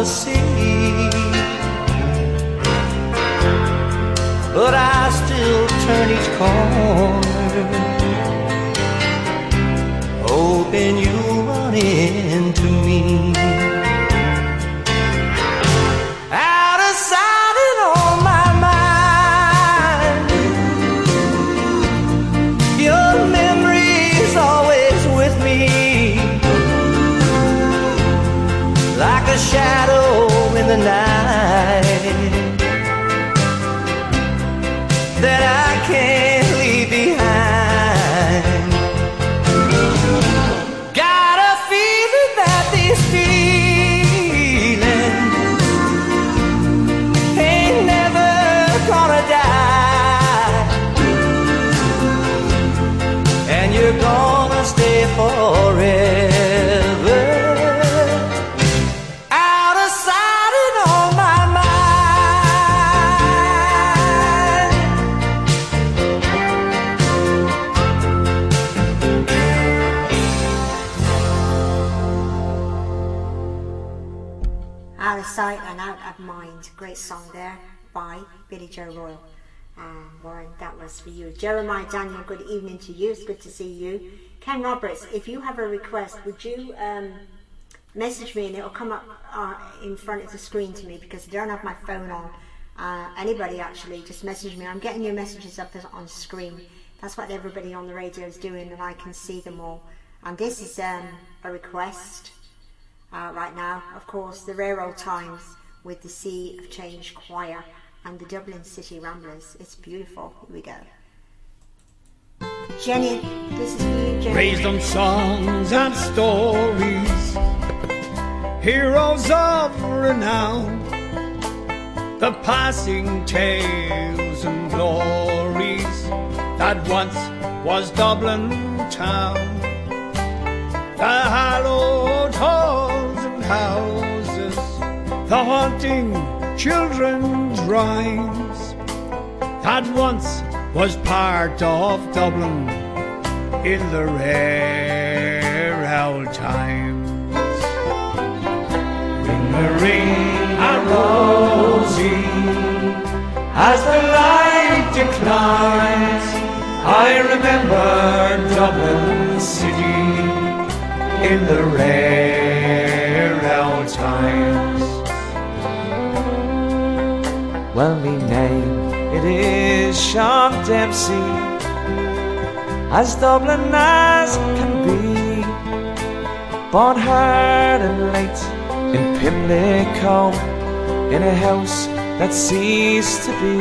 the sea. But I still turn each corner, hoping you'll run into me. Out of sight and on my mind, your memory's always with me, like a shadow in the night that I can't leave behind. Got a feeling that these feelings ain't never gonna die, and you're gonna stay forever. Out of sight and on my mind. Out of Sight and Out of Mind. Great song there by Billy Joe Royal. Warren, that was for you. Jeremiah Daniel, good evening to you. It's good to see you. Ken Roberts, if you have a request, would you message me and it'll come up in front of the screen to me, because I don't have my phone on. Anybody actually, just message me. I'm getting your messages up on screen. That's what everybody on the radio is doing, and I can see them all. And this is a request. Right now, of course, the Rare Old Times with the Sea of Change Choir and the Dublin City Ramblers. It's beautiful. Here we go. Jenny, this is for you, Jenny. Raised on songs and stories, heroes of renown, the passing tales and glories that once was Dublin town. The hallowed halls and houses, the haunting children's rhymes, that once was part of Dublin in the rare old times. Ring-a-ring-a-rosy, as the light declines, I remember Dublin City in the rare old times. Well, me name, it is Sean Dempsey, as Dublin as can be, born hard and late in Pimlico, in a house that ceased to be.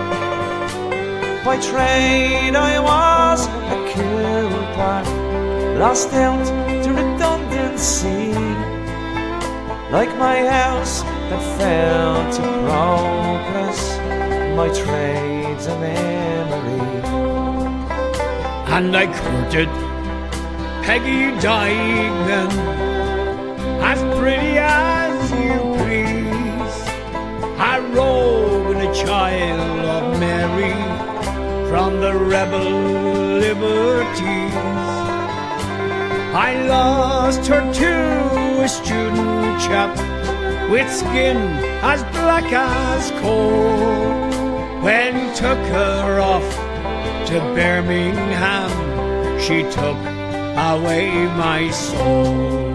By trade I was a Kilpar, lost out to redundancy, like my house that fell to progress, my trade's a memory. And I courted Peggy Dignan, as pretty as you please, a rogue and a child of Mary, from the rebel liberties. I lost her to a student chap with skin as black as coal, when he took her off to Birmingham, she took away my soul.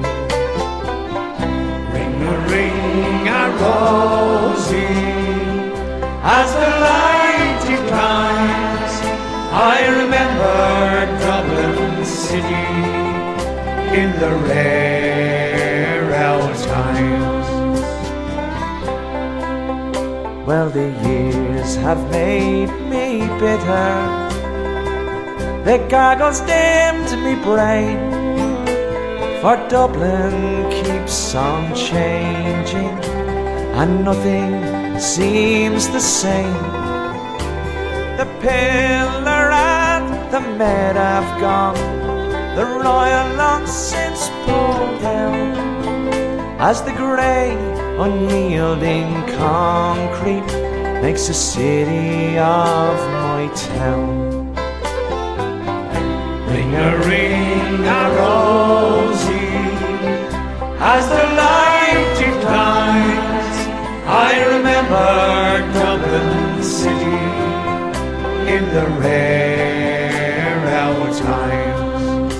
Ring-a-ring-a-rosy, as the light declines, I remember Dublin City in the rare old times. Well, the years have made me bitter, the gargles dimmed me brain, for Dublin keeps on changing and nothing seems the same. The pillar and the Met have gone, the Royal long since pulled down, as the grey unyielding concrete makes a city of my town. Ring-a-ring-a-rosy, as the light declines, the rare old times.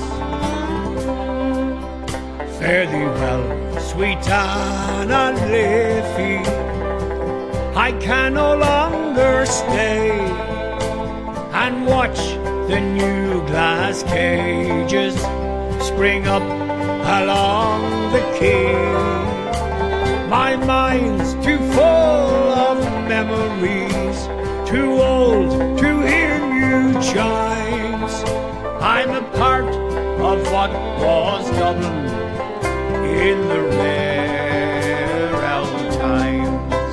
Fare thee well, sweet Anna Liffey, I can no longer stay and watch the new glass cages spring up along the quay. My mind's too full of memories, too old to hear new chimes. I'm a part of what was Dublin in the rare old times.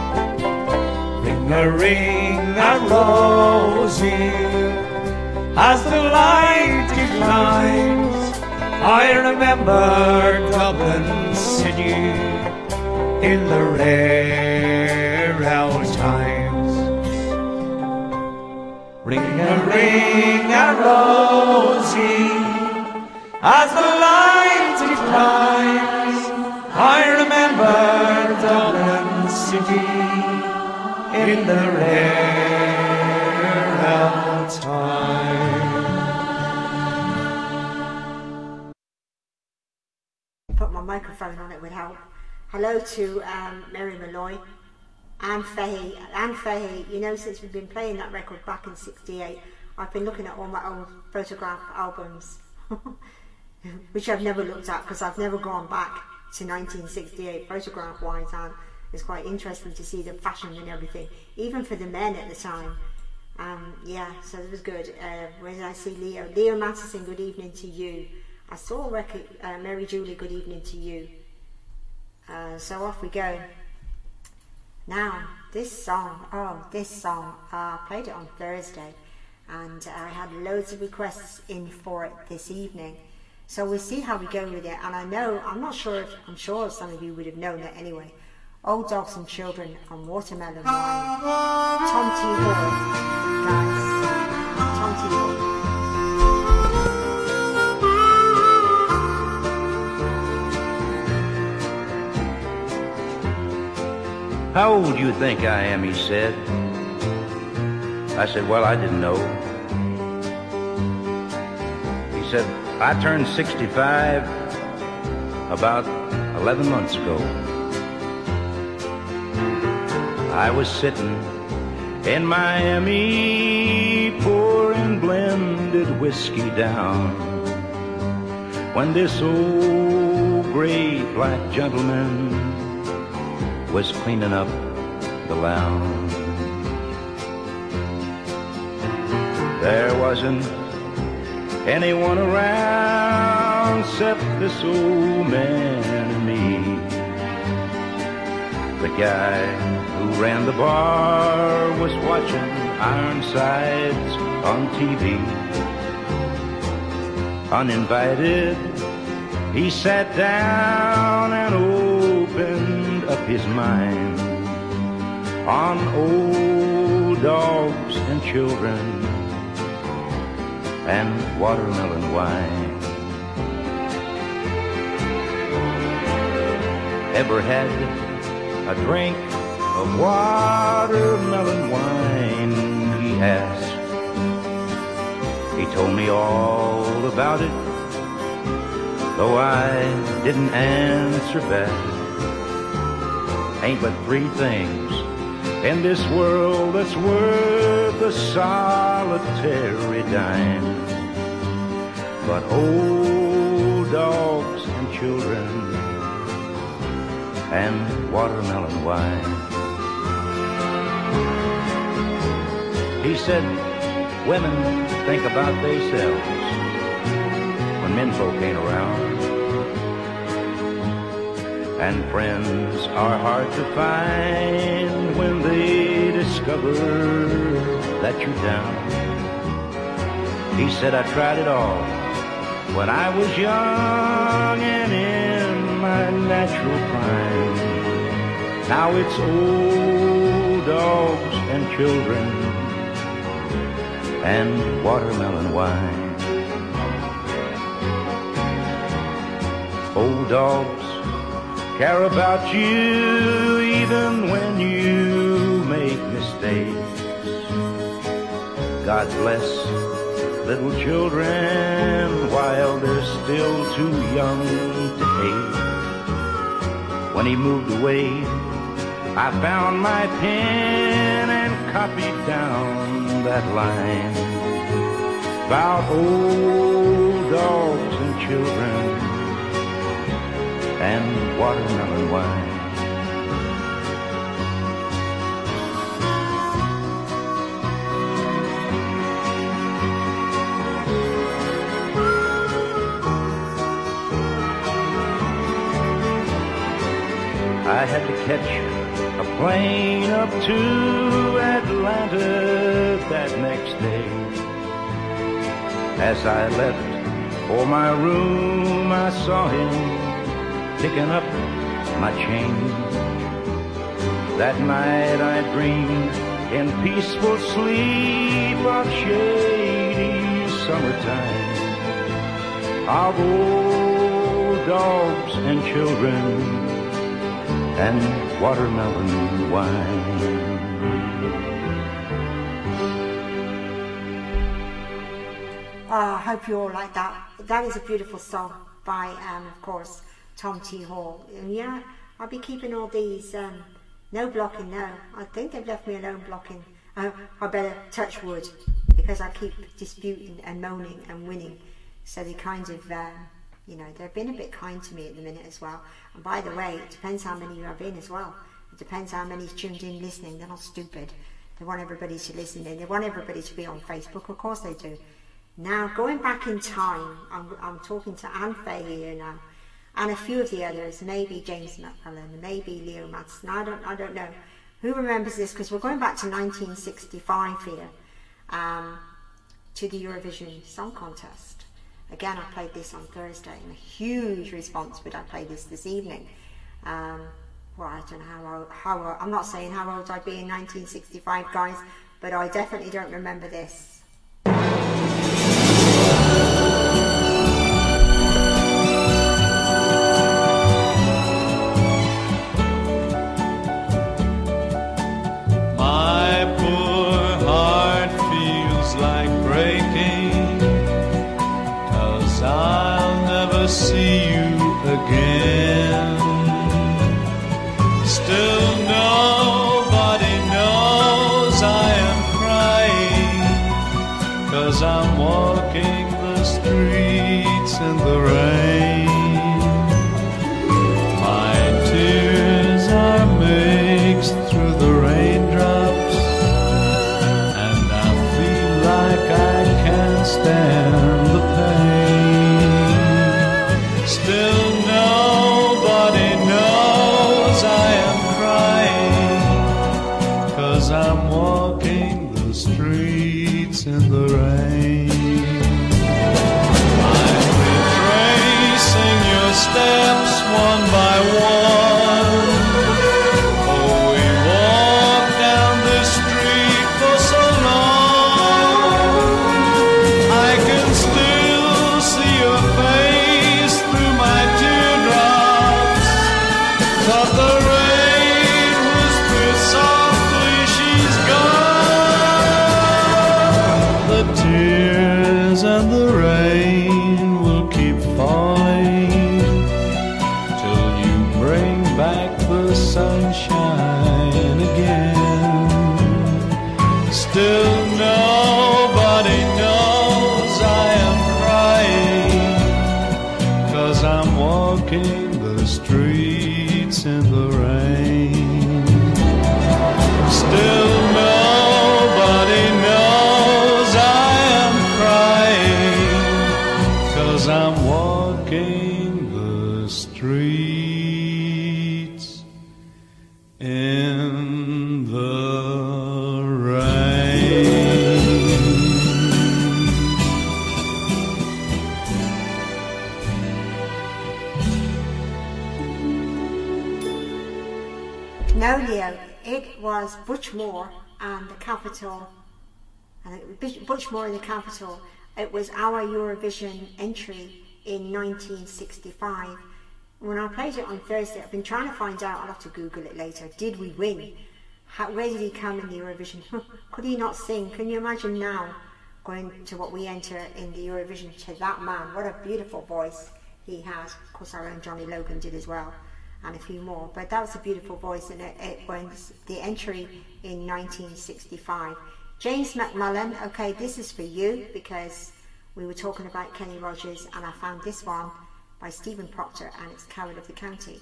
Ring-a-ring-a-rosy, as the light declines, I remember Dublin City in the rare old times. Ring-a-ring-a-rosy, as the light declines, I remember Dublin City in the rare old times. Put my microphone on, it would help. Hello to Mary Malloy, Anne Fahey. Anne Fahey, you know, since we've been playing that record back in '68, I've been looking at all my old photograph albums, which I've never looked at because I've never gone back to 1968 photograph-wise, and it's quite interesting to see the fashion and everything, even for the men at the time. Yeah, so it was good. Where did I see Leo? Leo Matheson, good evening to you. I saw Mary Julie, good evening to you. So off we go. Now, this song, I played it on Thursday, and I had loads of requests in for it this evening. So we'll see how we go with it. And I'm sure some of you would have known it anyway. Old Dogs and Children on Watermelon Wine. Tom T. Hall, guys. Tom T. Hall. How old do you think I am, he said. I said, well, I didn't know. He said, I turned 65 about 11 months ago. I was sitting in Miami pouring blended whiskey down when this old gray black gentleman was cleaning up the lounge. There wasn't anyone around except this old man and me. The guy who ran the bar was watching Ironsides on TV. Uninvited, he sat down and opened up his mind on old dogs and children and watermelon wine. Ever had a drink of watermelon wine, he asked. He told me all about it, though I didn't answer back. Ain't but three things in this world that's worth a solitary dime, but old dogs and children and watermelon wine. He said, women think about themselves when menfolk ain't around, and friends are hard to find when they discover that you're down. He said, I tried it all when I was young and in my natural prime. Now it's old dogs and children and watermelon wine. Old dogs care about you even when you make mistakes. God bless little children while they're still too young to hate. When he moved away, I found my pen and copied down that line about old dogs and children and watermelon wine. I had to catch a plane up to Atlanta that next day. As I left for my room, I saw him picking up my chain. That night I dreamed in peaceful sleep of shady summertime, of old dogs and children and watermelon wine. I hope you all like that. That is a beautiful song by, of course, Tom T. Hall. And yeah, I'll be keeping all these, no blocking, no. I think they've left me alone blocking. I better touch wood, because I keep disputing and moaning and winning. So they kind of, you know, they've been a bit kind to me at the minute as well. And by the way, it depends how many you have in as well. It depends how many's tuned in listening. They're not stupid. They want everybody to listen in. They want everybody to be on Facebook. Of course they do. Now, going back in time, I'm talking to Anne Fay here now, and a few of the others, maybe James McMillan, maybe Leo Madsen. I don't know. Who remembers this? Because we're going back to 1965 here, to the Eurovision Song Contest. Again, I played this on Thursday, and a huge response, but I played this evening. Well, I don't know how old, I'm not saying how old I'd be in 1965, guys, but I definitely don't remember this. My poor heart feels like breaking, 'cause I'll never see you again. Still nobody knows I am crying, 'cause I'm walking the streets in the rain. My tears are mixed through the raindrops, and I feel like I can't stand the pain. Still nobody knows I am crying, 'cause I'm walking the streets in the rain. I'm retracing your steps one by one. Oh, we walked down this street for so long. I can still see your face through my teardrops. Thought the rain whispered softly, she's gone. The tears and the rain will keep falling till you bring back the sunshine again. Still nobody knows I am crying, 'cause I'm walking the streets in the rain. Still nobody knows I am crying, 'cause I'm walking the streets in the rain. No, Leo, it was Butch Moore and the Capitol, Butch Moore and the Capitol. It was our Eurovision entry in 1965. When I played it on Thursday, I've been trying to find out, I'll have to Google it later, did we win? Where did he come in the Eurovision? Could he not sing? Can you imagine now going to what we enter in the Eurovision to that man? What a beautiful voice he has. Of course, our own Johnny Logan did as well, and a few more. But that was a beautiful voice, and it wins the entry in 1965. James McMullen, okay, this is for you because we were talking about Kenny Rogers, and I found this one by Stephen Proctor, and it's Coward of the County.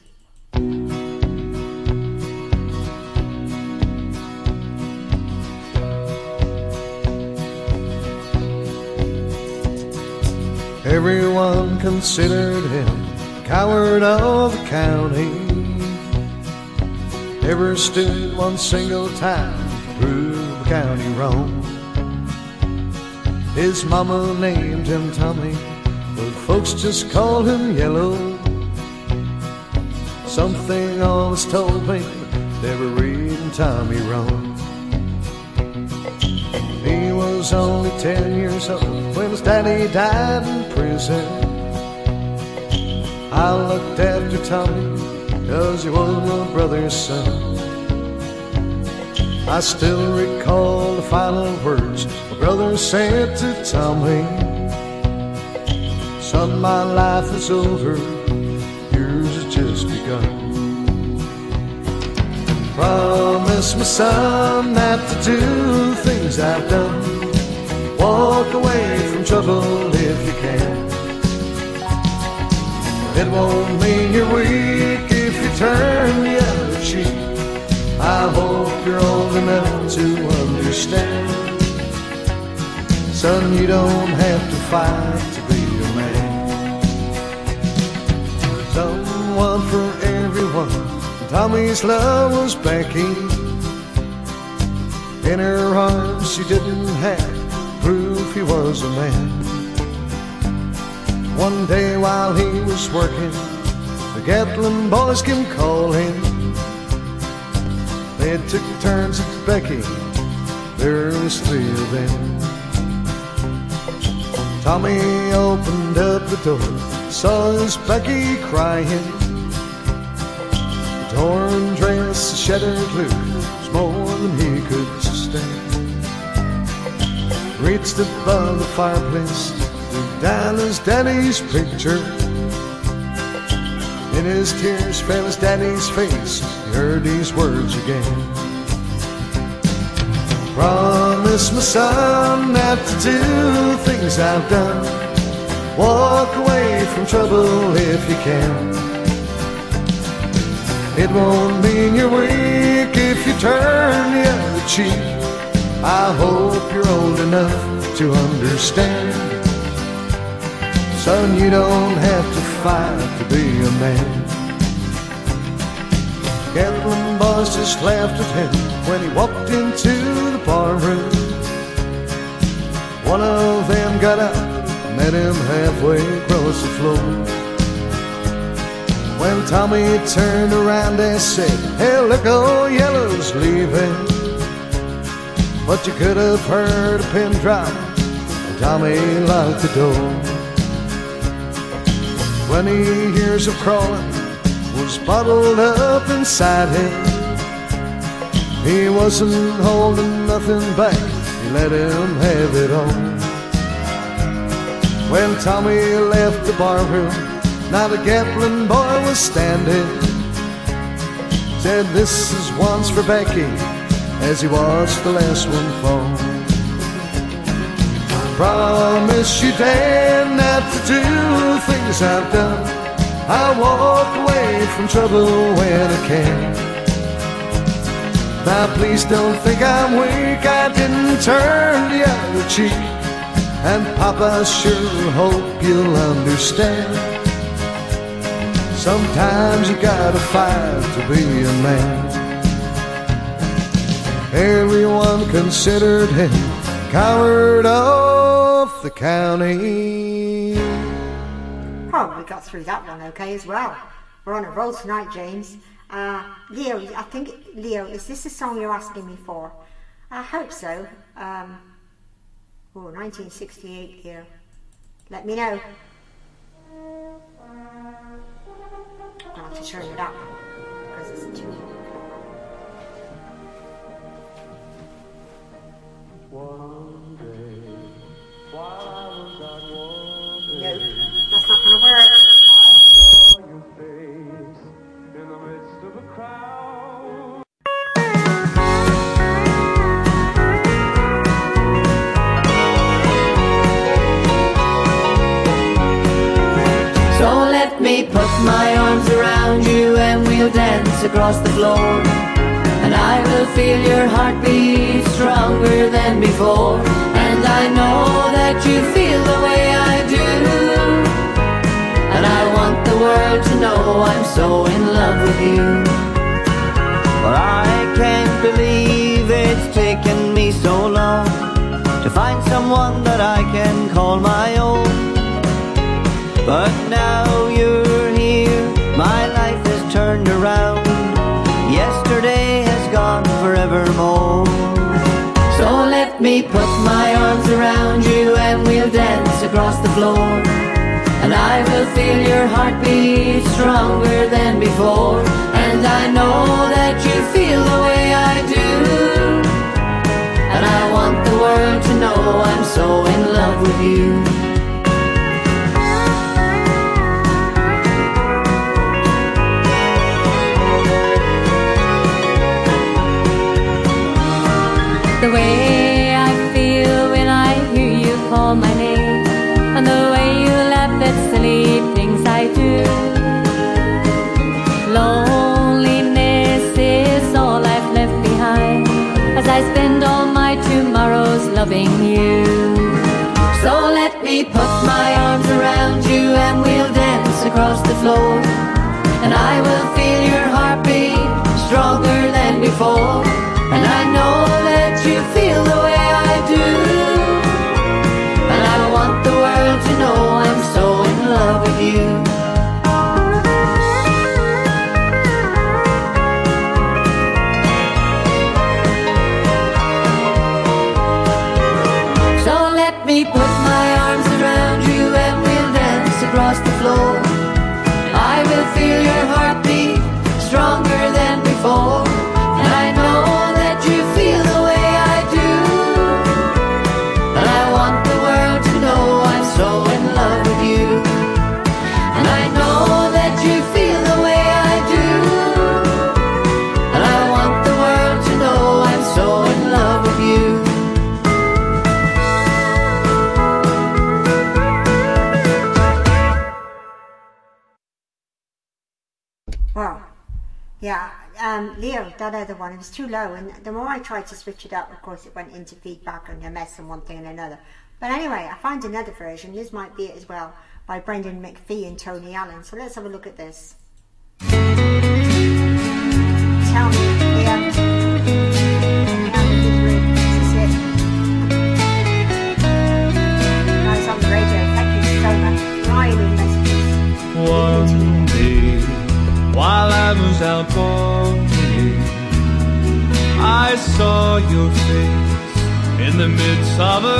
Everyone considered him coward of the county. Never stood one single time to prove the county wrong. His mama named him Tommy, but folks just called him Yellow. Something always told me they were reading Tommy wrong. He was only 10 years old when his daddy died in prison. I looked after Tommy 'cause he was my brother's son. I still recall the final words my brother said to Tommy. Son, my life is over, yours has just begun. Promise me, son, not to do things I've done. Walk away from trouble if you can. It won't mean you're weak if you turn the other cheek. I hope you're old enough to understand. Son, you don't have to fight to be a man. Someone for everyone. Tommy's love was Becky. In her arms she didn't have proof he was a man. One day while he was working, the Gatlin boys came calling. They took turns at Becky, there was 3 of them. Tommy opened up the door, saw his Becky crying. Torn dress, a shattered look, was more than he could sustain. Reached above the fireplace, looked down his daddy's picture. In his tears fell his daddy's face, he heard these words again. Promise me, son, not to do things I've done. Walk away from trouble if you can. It won't mean you're weak if you turn the other cheek. I hope you're old enough to understand. Son, you don't have to fight to be a man. Gatlin boys just laughed at him when he walked into the barroom. One of them got up, met him halfway across the floor. When Tommy turned around and said, hey, look, old Yellow's leaving. But you could have heard a pin drop, and Tommy locked the door. When he hears him crawling, was bottled up inside him. He wasn't holding nothing back, he let him have it all. When Tommy left the barroom, now the Gatlin boy was standing. Said, this is one's for Becky, as he watched the last one fall. Promise you, Dad, not to do things I've done. I walk away from trouble when I can. Now please don't think I'm weak, I didn't turn the other cheek. And Papa, I sure hope you'll understand. Sometimes you gotta fight to be a man. Everyone considered him coward of the county. Oh, we got through that one okay as well. We're on a roll tonight, James. Leo, I think, Leo, is this the song you're asking me for? I hope so. 1968, Leo. Let me know. I'll have to turn it up because it's too. crowd. So let me put my arms around you and we'll dance across the floor. And I will feel your heartbeat stronger than before. And I know that you feel the way I do. And I want the world to know I'm so in love with you. But I can't believe it's taken me so long to find someone that I can call my own. But now you're here, my life has turned around. Yesterday has gone forevermore. So let me put my arms around you and we'll dance across the floor. And I will feel your heartbeat stronger than before. And I know that you feel the way I do. And I want the world to know I'm so in love with you. The way I feel when I hear you call my name, and the way you laugh at silly things I do. Loneliness is all I've left behind, as I spend all my tomorrows loving you. So let me put my arms around you and we'll dance across the floor. And I will feel your heartbeat stronger than before. And I know that you feel the way I do. And I want the world to know I'm so in love with you. So let me put my arms around you and we'll dance across the floor. I will feel your heartbeat stronger than before. And I know that you feel the way I do. And I want the world to know I'm so in love with you. And I know that you feel the way I do. And I want the world to know I'm so in love with you. Well, yeah, Leo, that other one, it was too low, and the more I tried to switch it up, of course it went into feedback and a mess and one thing and another. But anyway, I found another version, this might be it as well, by Brendan McPhee and Tony Allen. So let's have a look at this. Tell me, Leo. This is it. Guys on the radio, thank you so much. Driving messages. One day, while I was out walking, I saw your face in the midst of a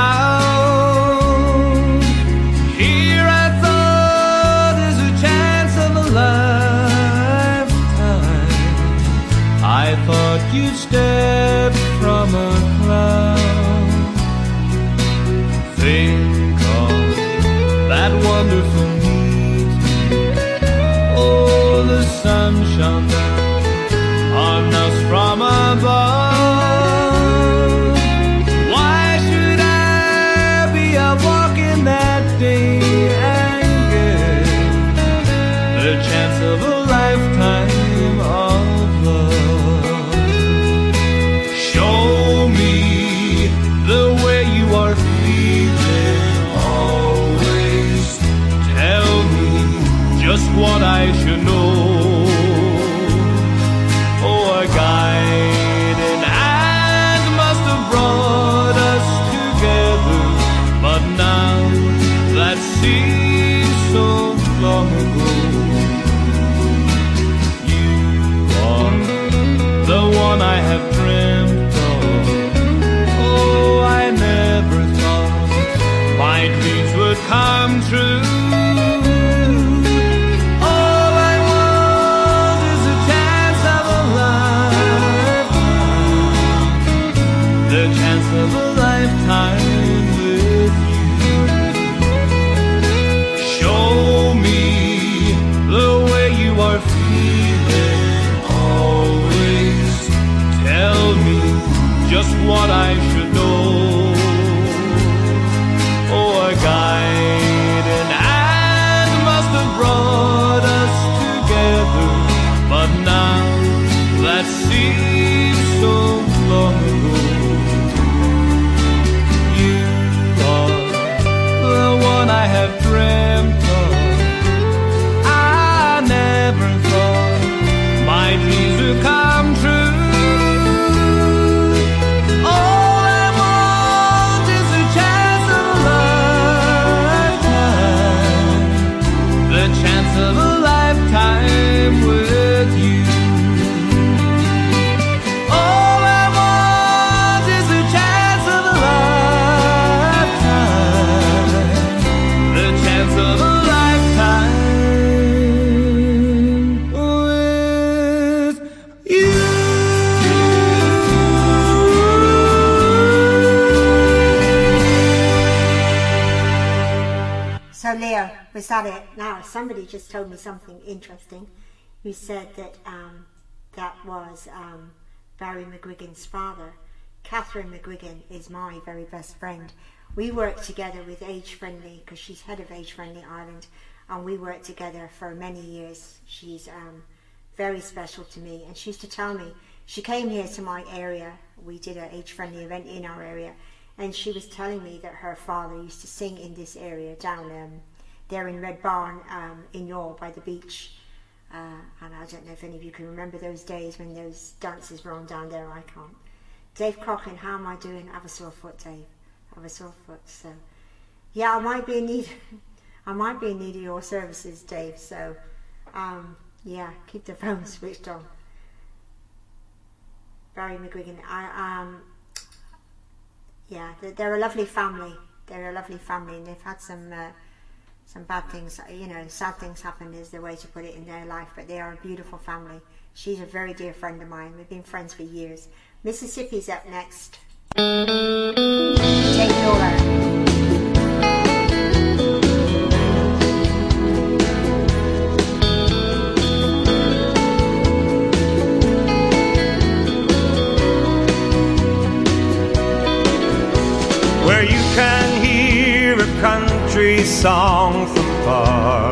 crowd. Here I thought there's a chance of a lifetime. I thought you'd step from a cloud. Think of that wonderful meeting. Oh, the sun shone down on us from above. Why should I be out walking that day and get the chance of a lifetime of love? Show me the way you are feeling always. Tell me just what I should know. Was that it? Now, somebody just told me something interesting. You said that that was Barry McGuigan's father. Catherine McGuigan is my very best friend. We worked together with Age Friendly, because she's head of Age Friendly Ireland, and we worked together for many years. She's very special to me, and she used to tell me, she came here to my area, we did an Age Friendly event in our area, and she was telling me that her father used to sing in this area down there in Red Barn in Youghal by the beach. And I don't know if any of you can remember those days when those dances were on down there. I can't. Dave Coughlin, how am I doing? I have a sore foot, Dave. I have a sore foot. So, yeah, I might be in need. I might be in need of your services, Dave. So, yeah, keep the phone switched on. Barry McGuigan. Yeah, they're a lovely family. They're a lovely family, and they've had some bad things, you know, sad things happen is the way to put it in their life, but they are a beautiful family. She's a very dear friend of mine. We've been friends for years. Mississippi's up next. Take Nora. Where you can hear a country song from far,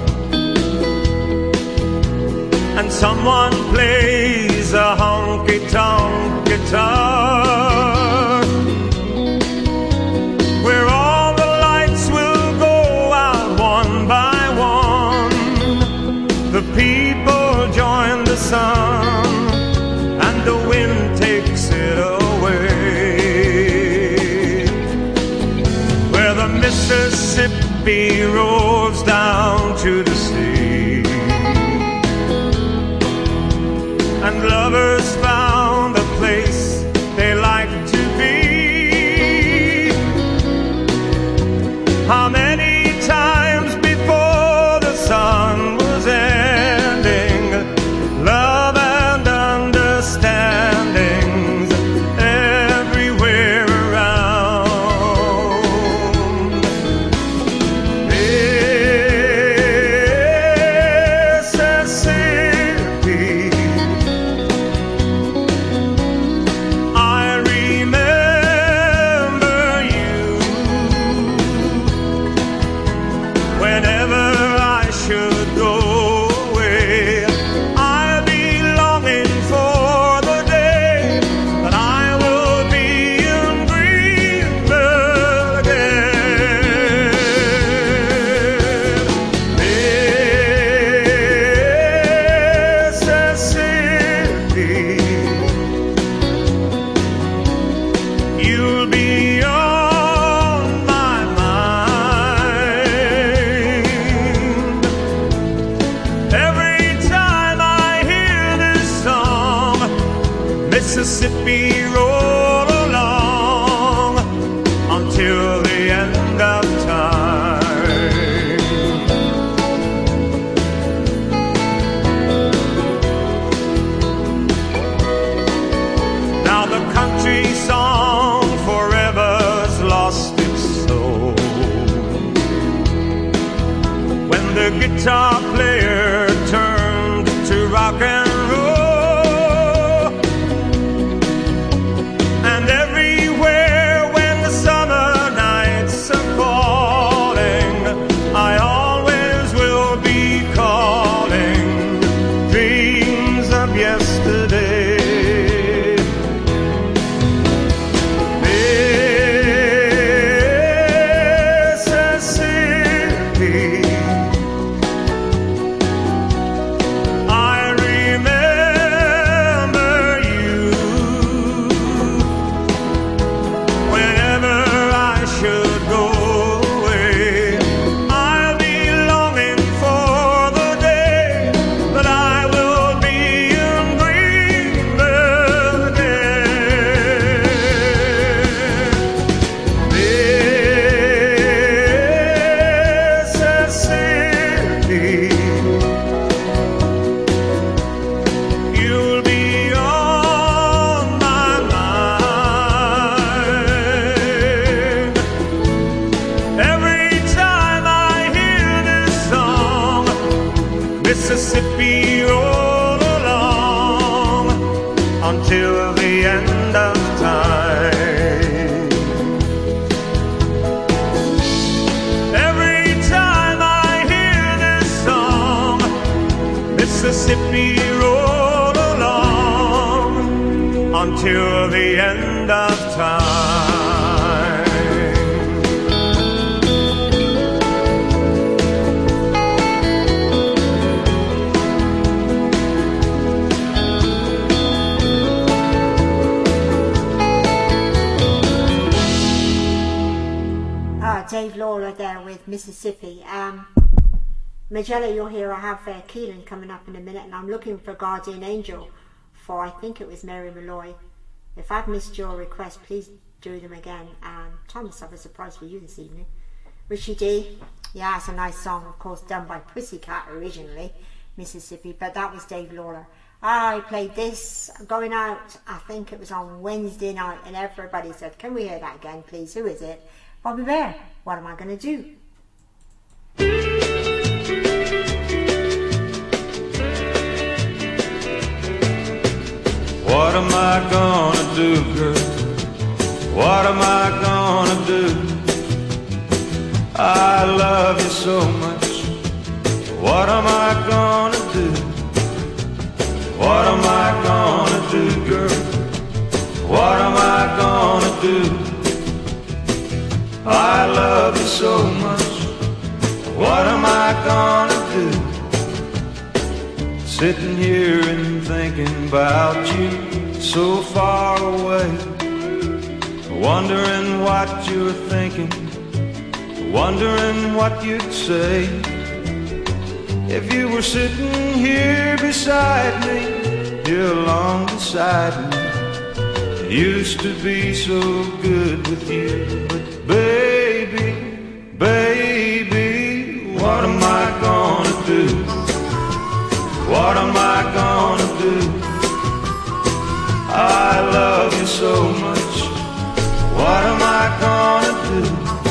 and someone plays a honky-tonk guitar, where all the lights will go out one by one, the people join the sun, and the wind takes it away, where the Mississippi rolls down to the sea, and lovers found a place they like to be. How many times before the sun was ending, love and understandings everywhere around. Mississippi, I remember you. Whenever I should go away, I'll be longing for the day that I will be in Greenville again. Mississippi, you'll be on my mind. Every time I hear this song, Mississippi roll along until the end of time. Now the country song forever's lost its soul, when the guitar player turned to rock and roll, and everywhere when the summer nights are falling, I always will be calling dreams of yesterday. Mississippi, Mississippi roll along until the end of time. Dave Lawler there with Mississippi. Magella, you'll hear I have Keelan coming up in a minute, and I'm looking for Guardian Angel for, I think it was Mary Malloy. If I've missed your request, please do them again. Thomas, I have a surprise for you this evening. Richie D, yeah, it's a nice song, of course, done by Pussycat originally, Mississippi, but that was Dave Lawler. I played this going out, I think it was on Wednesday night, and everybody said, can we hear that again, please? Who is it? Bobby Bear. What am I going to do? What am I gonna do, girl? What am I gonna do? I love you so much. What am I gonna do? What am I gonna do, girl? What am I gonna do? I love you so much. What am I gonna do? Sitting here and thinking about you so far away, wondering what you're thinking, wondering what you'd say if you were sitting here beside me, here along beside me. It used to be so good with you, but baby, baby, what am I gonna do? What am I gonna do? I love you so much. What am I gonna do?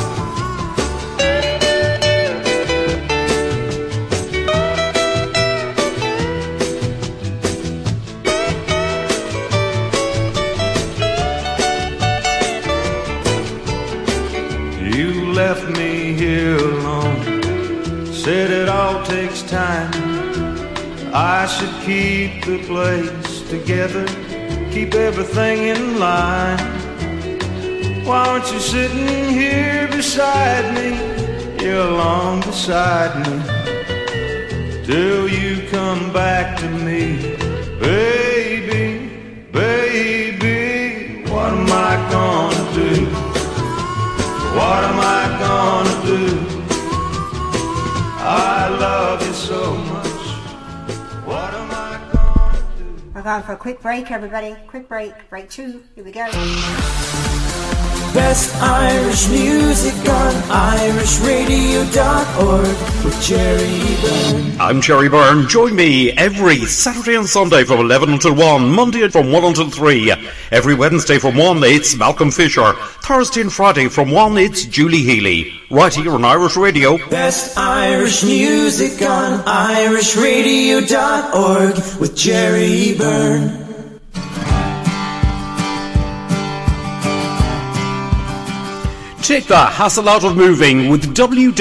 You left me here alone, said it all takes time. I should keep the place together, keep everything in line. Why aren't you sitting here beside me, here along beside me, till you come back to me? Baby, baby, what am I gonna do? What am I gonna do? I love you so much. What am I gonna do? We're going for a quick break, everybody. Quick break. Break 2. Here we go. Best Irish music on irishradio.org with Jerry Byrne. I'm Jerry Byrne. Join me every Saturday and Sunday from 11 until 1, Monday from 1 until 3. Every Wednesday from 1, it's Malcolm Fisher. Thursday and Friday from 1, it's Julie Healy. Right here on Irish Radio. Best Irish music on irishradio.org with Jerry Byrne. Take the hassle out of moving with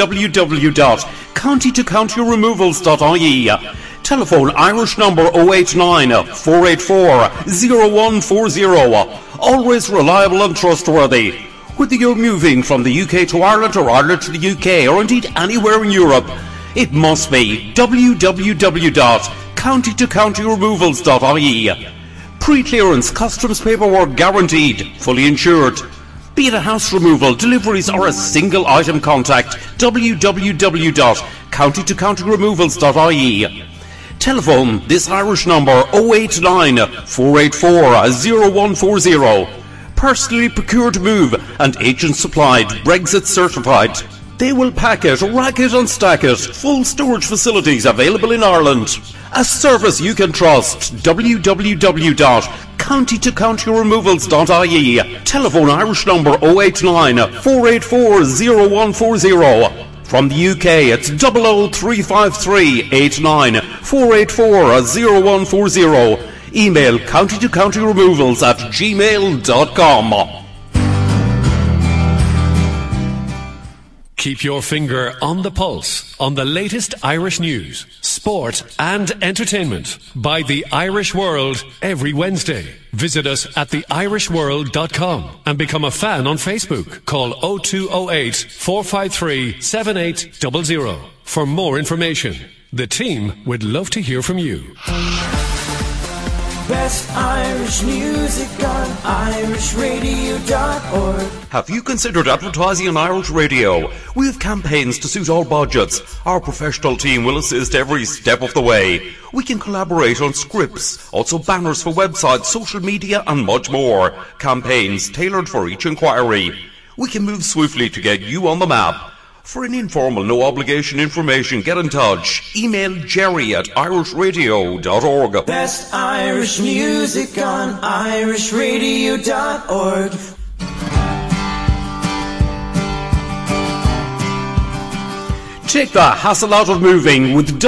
www.countytocountyremovals.ie. Telephone Irish number 089 484 0140. Always reliable and trustworthy. Whether you're moving from the UK to Ireland or Ireland to the UK or indeed anywhere in Europe, it must be www.countytocountyremovals.ie. Pre-clearance customs paperwork guaranteed, fully insured. Be it a house removal, deliveries or a single item contact, www.countytocountyremovals.ie. Telephone this Irish number 089 484 0140. Personally procured move and agent supplied, Brexit certified. They will pack it, rack it and stack it. Full storage facilities available in Ireland. A service you can trust. www.countytocountyremovals.ie. Telephone Irish number 089 484 0140. From the UK, it's 00353 89 484 0140. Email countytocountyremovals@gmail.com. Keep your finger on the pulse on the latest Irish news, sport and entertainment by The Irish World every Wednesday. Visit us at theirishworld.com and become a fan on Facebook. Call 0208 453 7800 for more information. The team would love to hear from you. Best Irish music on irishradio.org. Have you considered advertising on Irish Radio? We have campaigns to suit all budgets. Our professional team will assist every step of the way. We can collaborate on scripts, also banners for websites, social media and much more. Campaigns tailored for each inquiry. We can move swiftly to get you on the map. For an informal, no-obligation information, get in touch. Email jerry@irishradio.org. Best Irish music on irishradio.org. Take the hassle out of moving with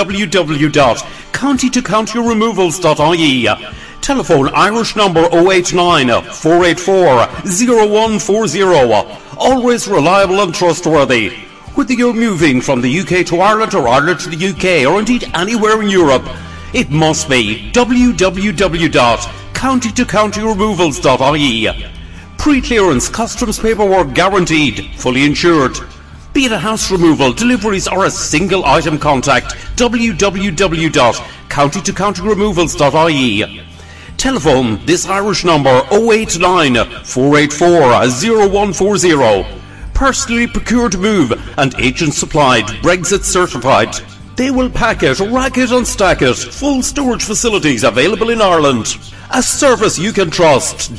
www.countytocountyremovals.ie. Telephone Irish number 089 484 0140. Always reliable and trustworthy. Whether you're moving from the UK to Ireland or Ireland to the UK or indeed anywhere in Europe, it must be www.countytocountyremovals.ie. Pre-clearance customs paperwork guaranteed, fully insured. Be it a house removal, deliveries or a single item, contact www.countytocountyremovals.ie. Telephone this Irish number 089 484 0140. Personally procured move and agent supplied, Brexit certified. They will pack it, rack it and stack it. Full storage facilities available in Ireland. A service you can trust.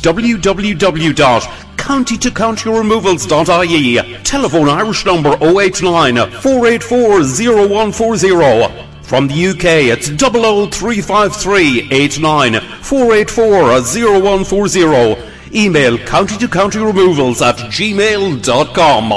www.countytocountyremovals.ie. Telephone Irish number 089 484 0140. From the UK, it's 00353 89 484 0140. Email countytocountyremovals@gmail.com.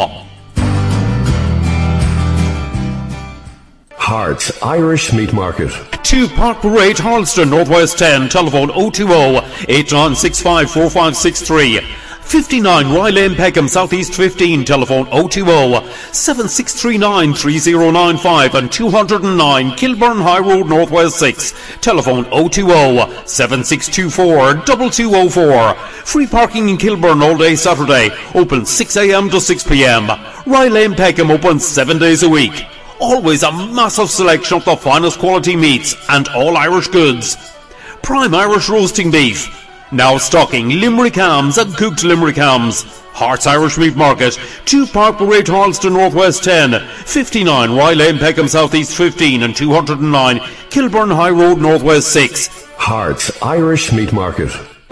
Hart's Irish Meat Market. 2 Park Parade, Harleston, Northwest 10. Telephone 020 8965 4563. 59 Rye Lane, Peckham, Southeast 15. Telephone 020 7639 3095 and 209 Kilburn High Road, Northwest 6. Telephone 020 7624 2204. Free parking in Kilburn all day Saturday. Open 6 a.m. to 6 p.m. Rye Lane, Peckham open 7 days a week. Always a massive selection of the finest quality meats and all Irish goods. Prime Irish roasting beef. Now stocking Limerick hams and cooked Limerick hams. Hart's Irish Meat Market, 2 Park Parade, Harleston, Northwest 10, 59 Rye Lane, Peckham, Southeast 15 and 209 Kilburn High Road, Northwest 6. Hart's Irish Meat Market.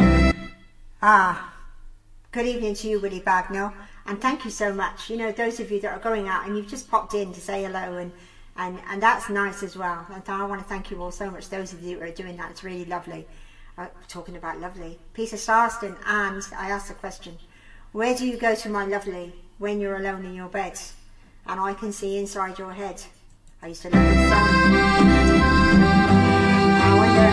Good evening to you, Willie Bagnall, and thank you so much. You know, those of you that are going out and you've just popped in to say hello, and that's nice as well. And I want to thank you all so much, those of you who are doing that. It's really lovely. Talking about lovely, Peter Sarston, and I asked the question, where do you go to, my lovely, when you're alone in your bed and I can see inside your head? I used to love this song. I wonder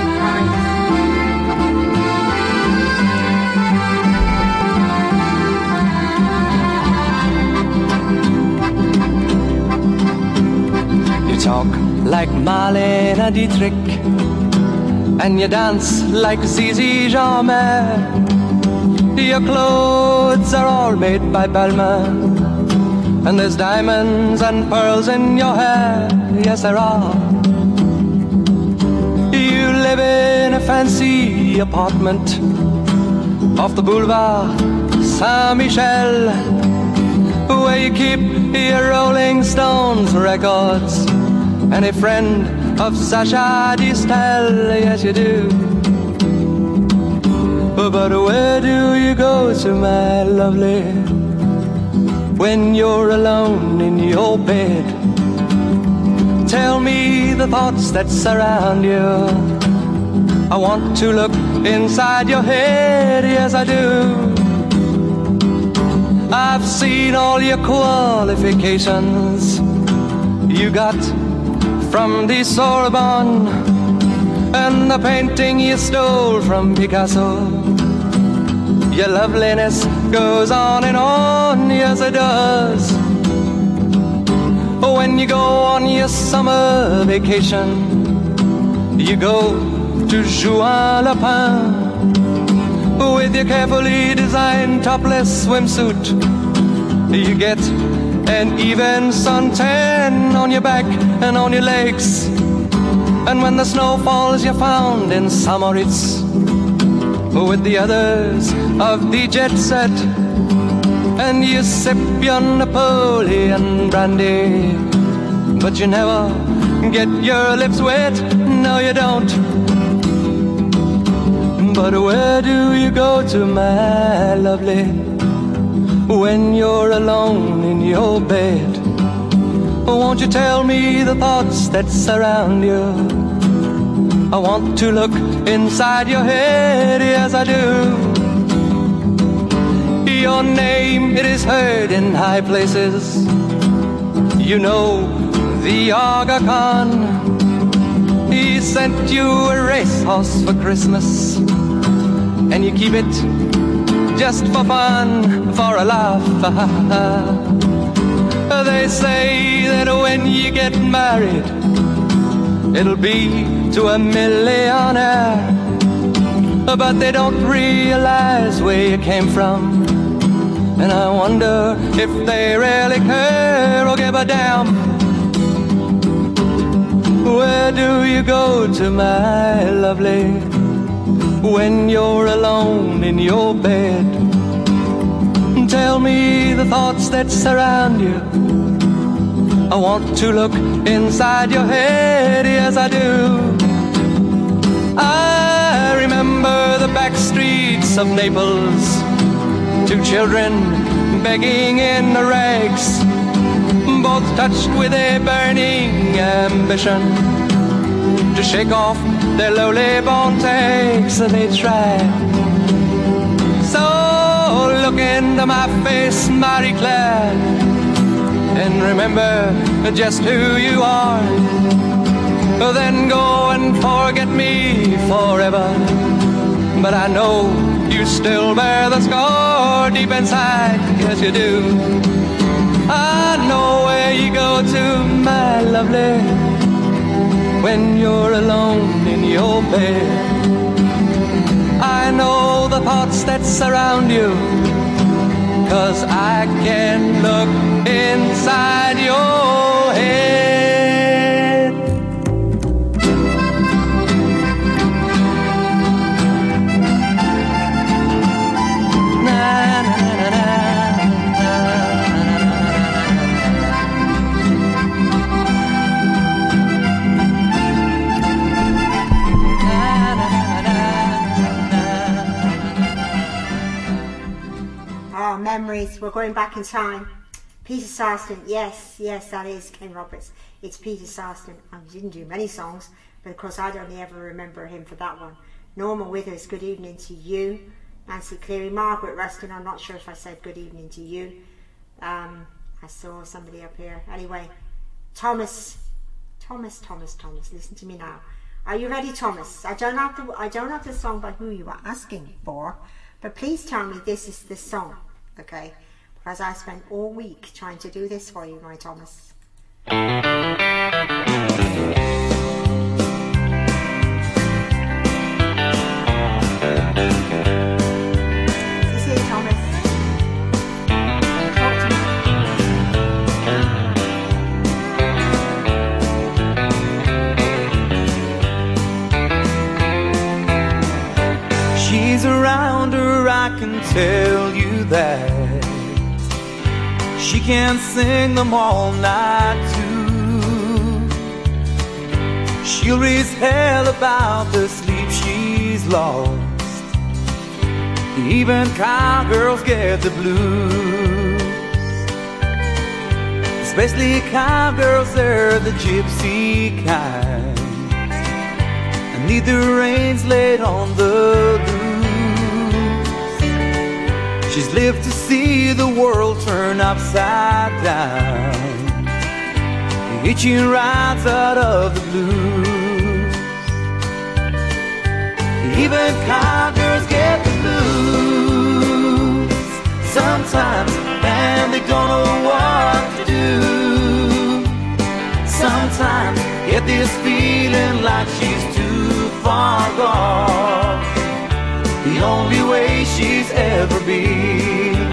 You talk like Marlene and Dietrich, and you dance like Zizi Jeanmaire. Your clothes are all made by Balmain, and there's diamonds and pearls in your hair. Yes, there are. You live in a fancy apartment off the Boulevard Saint-Michel, where you keep your Rolling Stones records and a friend of Sacha Distel. Yes, you do. But where do you go to, my lovely, when you're alone in your bed? Tell me the thoughts that surround you. I want to look inside your head. Yes, I do. I've seen all your qualifications you got from the Sorbonne, and the painting you stole from Picasso. Your loveliness goes on and on, yes it does. When you go on your summer vacation, you go to Juan-les-Pins with your carefully designed topless swimsuit. You get an even suntan on your back and on your legs. And when the snow falls, you're found in Samoritz with the others of the jet set. And you sip your Napoleon brandy, but you never get your lips wet, no you don't. But where do you go to, my lovely, when you're alone in your bed? Won't you tell me the thoughts that surround you? I want to look inside your head, yes I do. Your name, it is heard in high places. You know the Aga Khan. He sent you a racehorse for Christmas, and you keep it just for fun, for a laugh. They say that when you get married, it'll be to a millionaire, but they don't realize where you came from. And I wonder if they really care or give a damn. Where do you go to, my lovely, when you're alone in your bed? Tell me the thoughts that surround you. I want to look inside your head, yes I do. I remember the back streets of Naples, two children begging in the rags, both touched with a burning ambition to shake off their lowly born takes. They try. So look into my face, Marie-Claire, and remember just who you are. Then go and forget me forever, but I know you still bear the scar deep inside, yes you do. I know where you go to, my lovely, when you're alone in your bed. I know the thoughts that surround you, 'cause I can look inside your head. Memories, we're going back in time. Peter Sarston, yes, that is Ken Roberts. It's Peter Sarston. He didn't do many songs, but of course I'd only ever remember him for that one. Norma Withers, good evening to you. Nancy Cleary, Margaret Rustin, I'm not sure if I said good evening to you. I saw somebody up here. Anyway, Thomas, listen to me now. Are you ready, Thomas? I don't have the song by who you are asking for, but please tell me this is the song. Okay, because I spent all week trying to do this for you, my Thomas. This is Thomas. Talk to me. She's around her, I can tell you that. She can sing them all night too. She'll raise hell about the sleep she's lost. Even cowgirls get the blues, especially cowgirls, they're the gypsy kind, and need the reins laid on the loose. She's lived to see the world turn upside down. Hitching rides out of the blues. Even cowgirls get the blues sometimes, and they don't know what to do. Sometimes get this feeling like she's too far gone, the only way she's ever been.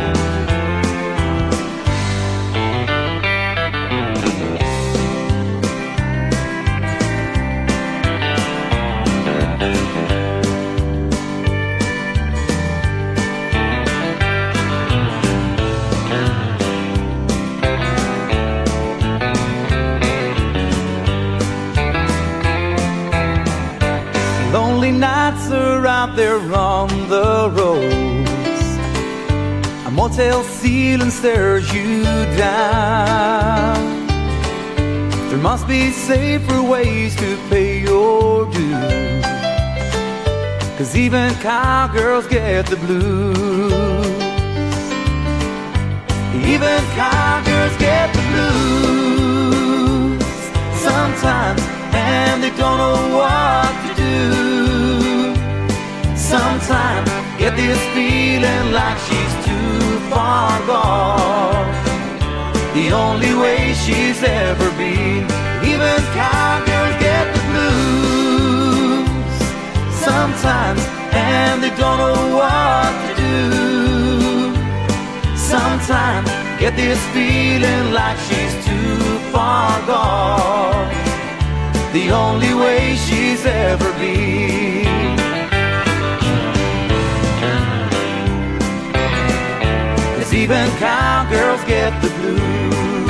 Lonely nights are out there on the roads. A motel ceiling stares you down. There must be safer ways to pay your dues, 'cause even cowgirls get the blues. Even cowgirls get the blues sometimes, and they don't know what to do. Sometimes get this feeling like she's too far gone, the only way she's ever been. Even cowgirls get the blues sometimes, and they don't know what to do. Sometimes get this feeling like she's too far gone, the only way she's ever been. 'Cause even cowgirls get the blues.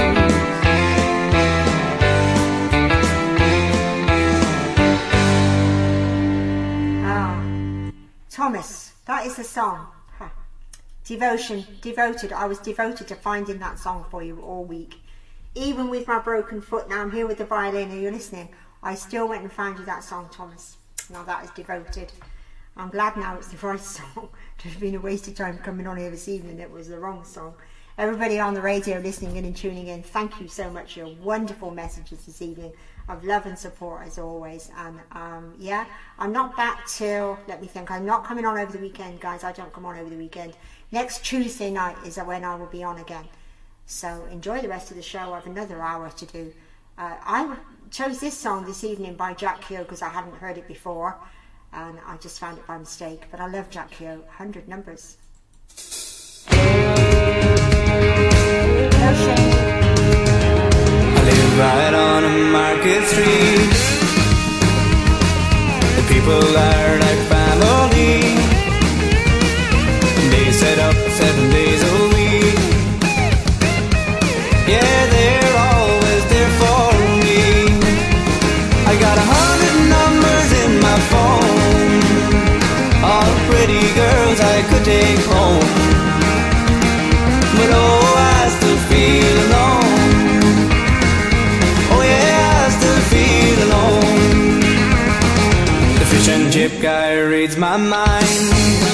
Ah, Thomas, that is the song. Huh. Devoted. I was devoted to finding that song for you all week. Even with my broken foot, now I'm here with the violin and you're listening, I still went and found you that song, Thomas. Now that is devoted. I'm glad now it's the right song. There's been a waste of time coming on here this evening. It was the wrong song. Everybody on the radio listening in and tuning in, thank you so much for your wonderful messages this evening of love and support as always. And yeah, I'm not back till, let me think, I'm not coming on over the weekend, guys. I don't come on over the weekend. Next Tuesday night is when I will be on again. So enjoy the rest of the show. I have another hour to do. I chose this song this evening by Jack Keogh because I hadn't heard it before, and I just found it by mistake. But I love Jack Keogh. 100 Numbers. No shame. I live right on a market street. The people are like family. They set up 7 days a week. Yeah, they're always there for me. I got 100 numbers in my phone, all pretty girls I could take home. But oh, I still feel alone. Oh yeah, I still feel alone. The fish and chip guy reads my mind,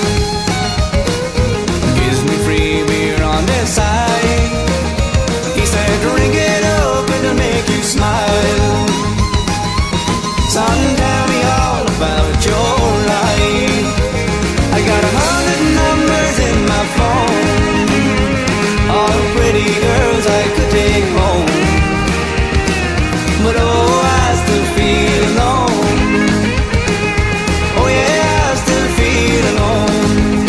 gives me free beer on their side. He said, drink it up, it'll make you smile. Son, tell me all about your life. I got 100 numbers in my phone, all pretty girls I could take home. But oh, I still feel alone. Oh yeah, I still feel alone.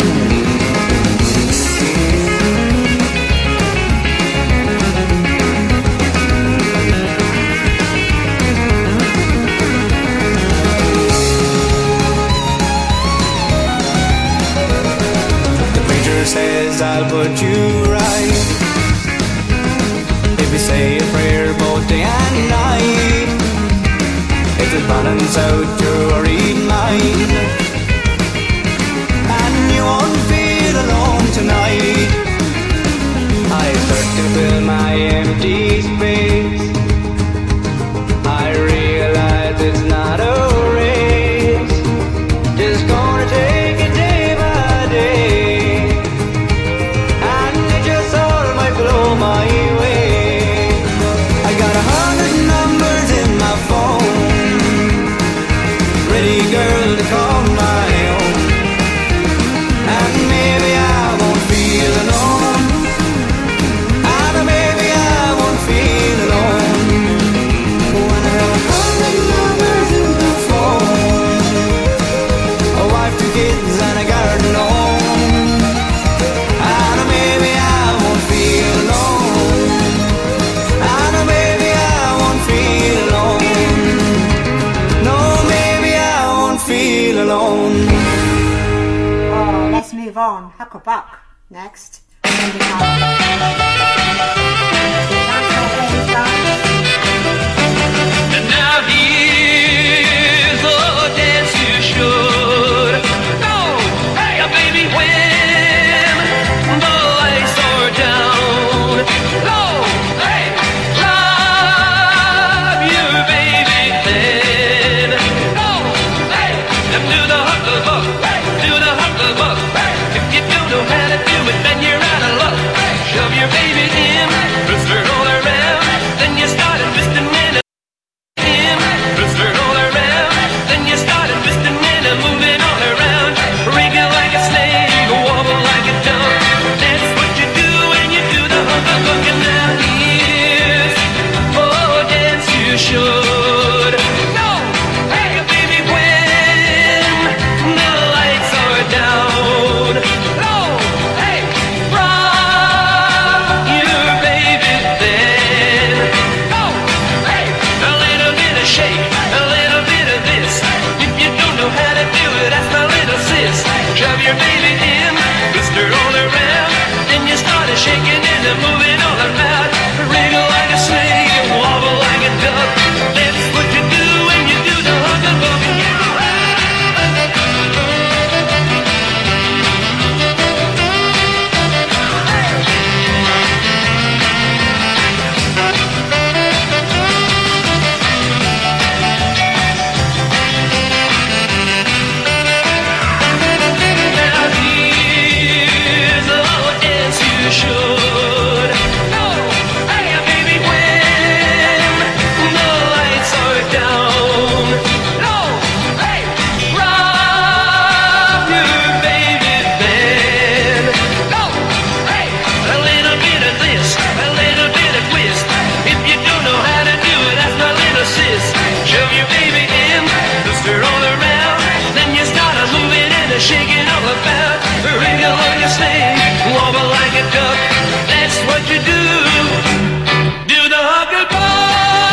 Says I'll put you right if you say a prayer both day and night. It'll balance out your worried mind, and you won't feel alone tonight. I start to fill my empty space. I realize it's not a race, just gonna take it day by day. Blow my way. I got 100 numbers in my phone, pretty girl to call my own. And maybe I won't feel alone, and maybe I won't feel alone when I Yvonne Hucklebuck next. And now here's a dance you should go. Hey, baby, when the lights are down, go. Hey, love you, baby, then go. Hey, and do the hucklebuck, do the hucklebuck. If you don't know how to do it, then you're out of luck. Shove your baby in, twist her all around, then you start twisting in. Moving all around, wriggle like a snake, wobble like a dove. That's what you do when you do the hucklebuck. And now here's dance you should go. Hey, baby, when the lights are down, go. Hey, rock your baby then, go. Hey, a little bit of shake, a little bit of this. If you don't know how to do it, ask my little sis. Shove your baby in, twist her all around, then you start shaking and moving all about. Wriggle like a snake and wobble like a duck. That's what you do when you do the hucklebuck. Should go. Hey, baby, when the lights are down, go. Hey, rock your baby then, go. Hey, a little bit of this, a little bit of twist. If you don't know how to do it, ask my little sis. Shove your baby in, twist her all around, then you start moving and shaking all about. Wriggle like a snake, wobble like a duck. That's what you do. Do the hucklebuck.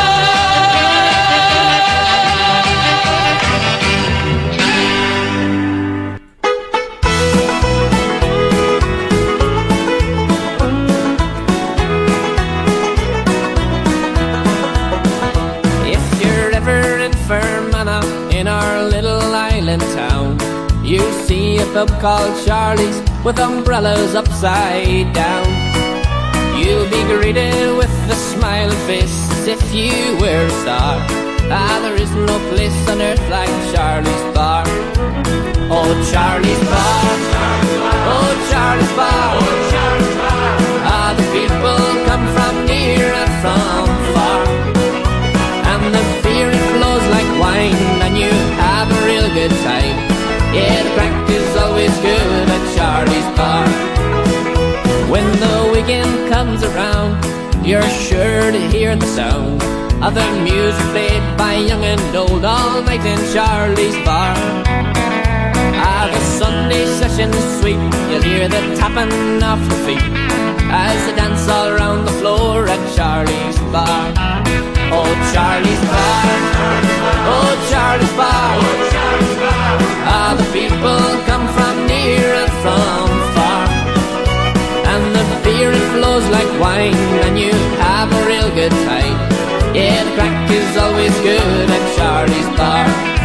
If you're ever in Fermanagh, in our little island town, you see a pub called Charlie's with umbrellas upside down. You'll be greeted with a smiling face if you were a star. There is no place on earth like Charlie's Bar. Oh, Charlie's Bar, oh, Charlie's Bar. The people come from near and from far, and the beer it flows like wine, and you have a real good time. Yeah, the crack is always good at Charlie's Bar. When the weekend comes around, you're sure to hear the sound of the music played by young and old all night in Charlie's Bar. The Sunday session's sweet, you'll hear the tapping of the feet as they dance all around the floor at Charlie's Bar. Oh, Charlie's Bar, oh, Charlie's Bar. The people come from near and from far, and the beer it flows like wine, and you have a real good time. Yeah, the crack is always good at Charlie's Bar.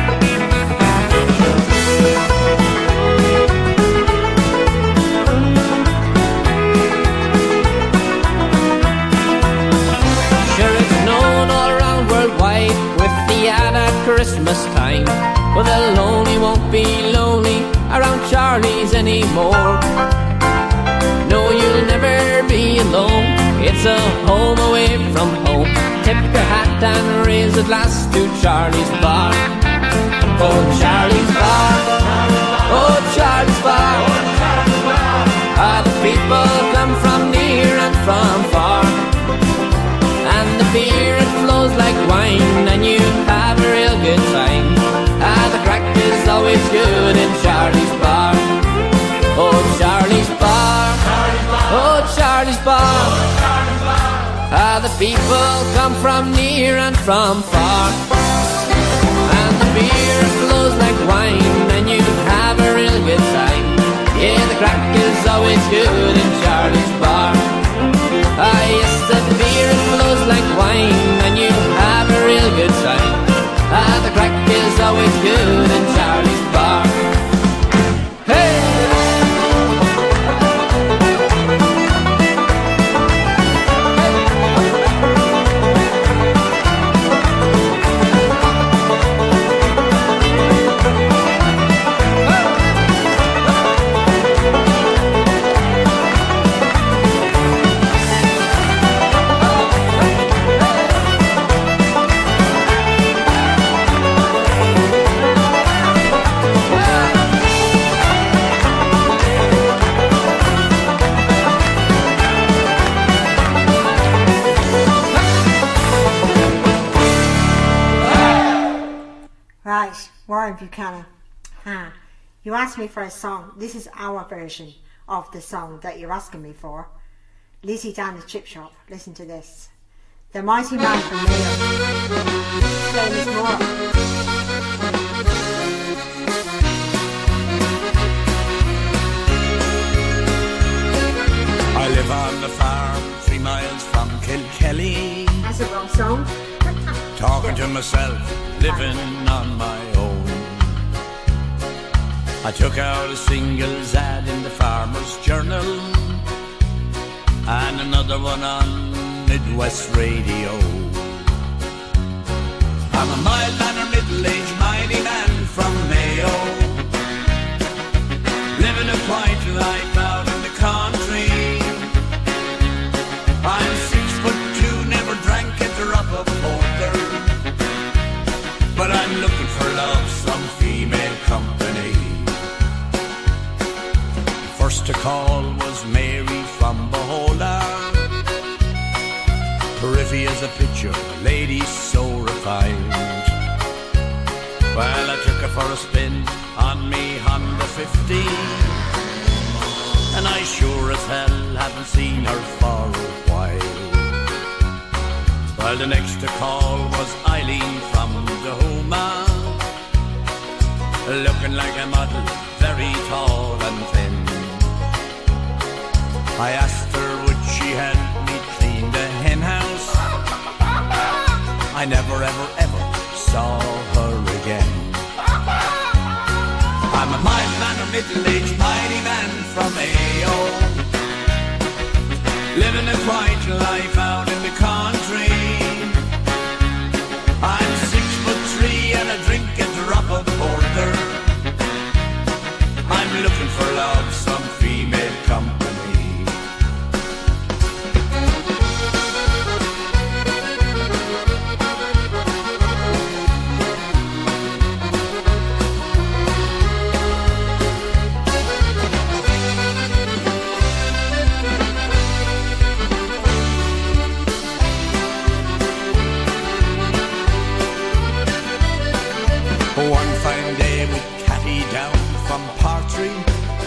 Sure, it's known all around worldwide with the ad at Christmas time. Well, the lonely won't be lonely around Charlie's anymore. No, you'll never be alone. It's a home away from home. Tip your hat and raise a glass to Charlie's Bar. Oh, Charlie's Bar, oh, Charlie's Bar. The people come from near and from far, and the beer it flows like wine, and you have a real good time. The crack is always good in Charlie's Bar. Oh, Charlie's Bar, oh, Charlie's Bar. The people come from near and from far, and the beer flows like wine, and you have a real good time. Yeah, the the crack is always good in Charlie's bar. Yes, the beer it flows like wine, and you have a real good time. The crack is always good in Charlie's bar. Hey! Right, Warren Buchanan. You asked me for a song. This is our version of the song that you're asking me for. Lizzie down the chip shop. Listen to this. The Mighty Man from Mayo. Play this more. I live on the farm 3 miles from Kilkelly. That's a wrong song. Talking to myself, living on my own. I took out a singles ad in the Farmer's Journal and another one on Midwest Radio. I'm a mild-mannered, middle-aged, mighty man from Mayo, living a quiet life out in the country. I'm 6'2", never drank a drop of porter, but I'm looking for love, some female company. First to call was Mary from Bohola, pretty as a picture, lady so refined. Well, I took her for a spin on me Honda 50, and I sure as hell haven't seen her for a while. Well, the next to call was Eileen from Dahoma, looking like a model, very tall and thin. I asked her would she help me clean the hen house. I never ever saw her again. I'm a mild-mannered, middle-aged, mighty man from Mayo, living a quiet life out in the country. I'm 6'3" and I drink a drop of porter. I'm looking for love, some female company. One fine day with Catty down from Partry,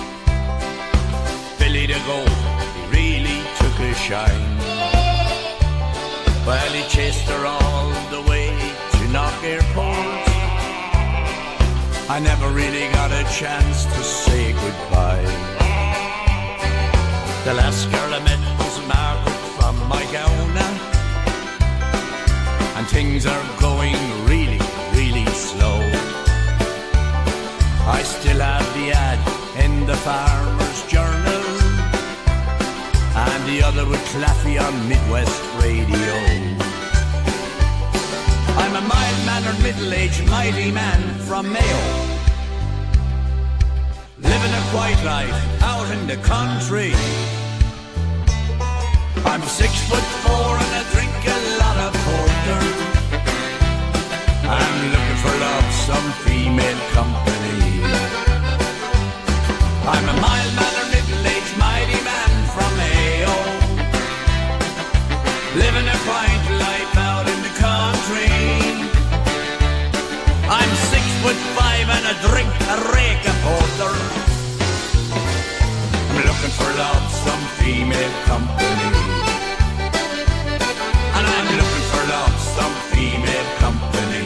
Billy the Goat, he really took a shine. Well, he chased her all the way to Knock Airport. I never really got a chance to say goodbye. The last girl I met was Margaret from Mygaona, and things are going really, really slow. I still have the ad in the Farmer's Journal, and the other with Claffey on Midwest Radio. I'm a mild-mannered, middle-aged, mighty man from Mayo, living a quiet life out in the country. I'm 6'4" and I drink a lot of porter. I'm looking for love, some female company. I'm a mild-mannered, middle-aged, mighty man from Mayo, living a quiet life out in the country. I'm 6'5" and I drink a rake of porter. I'm looking for love, some female company. And I'm looking for love, some female company.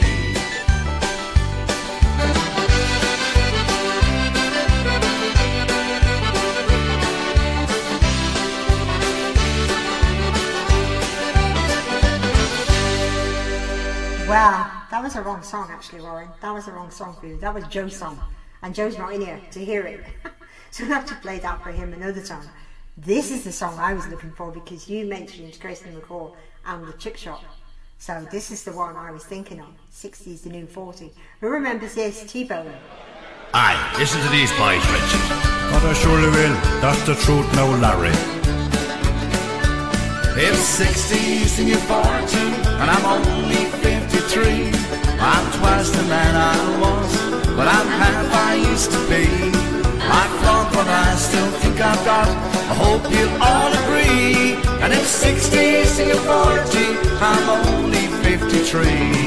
that was a wrong song actually, Warren. That was a wrong song for you. That was Joe's song. And Joe's not in here to hear it. So we'll have to play that for him another time. This is the song I was looking for because you mentioned Grayson McCall and the Chick Shop. So this is the one I was thinking of. 60's the new 40. Who remembers this? T-Bone. Aye, listen to these boys, Richard. But I surely will. That's the truth now, Larry. If 60's the new 40 and I'm only 53, I'm twice the man I was, but I'm half I used to be. I flaunt what I still think I've got, I hope you'll all agree. And if 60's the new 40, I'm only 53.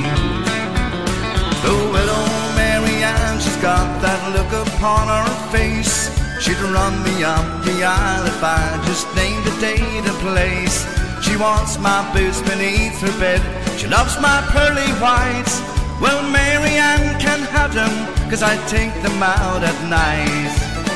The widow Mary Ann, she's got that look upon her face. She'd run me up the aisle if I just named a date and place. She wants my boots beneath her bed, she loves my pearly whites. Well, Mary Ann can have them, 'cause I take them out at night.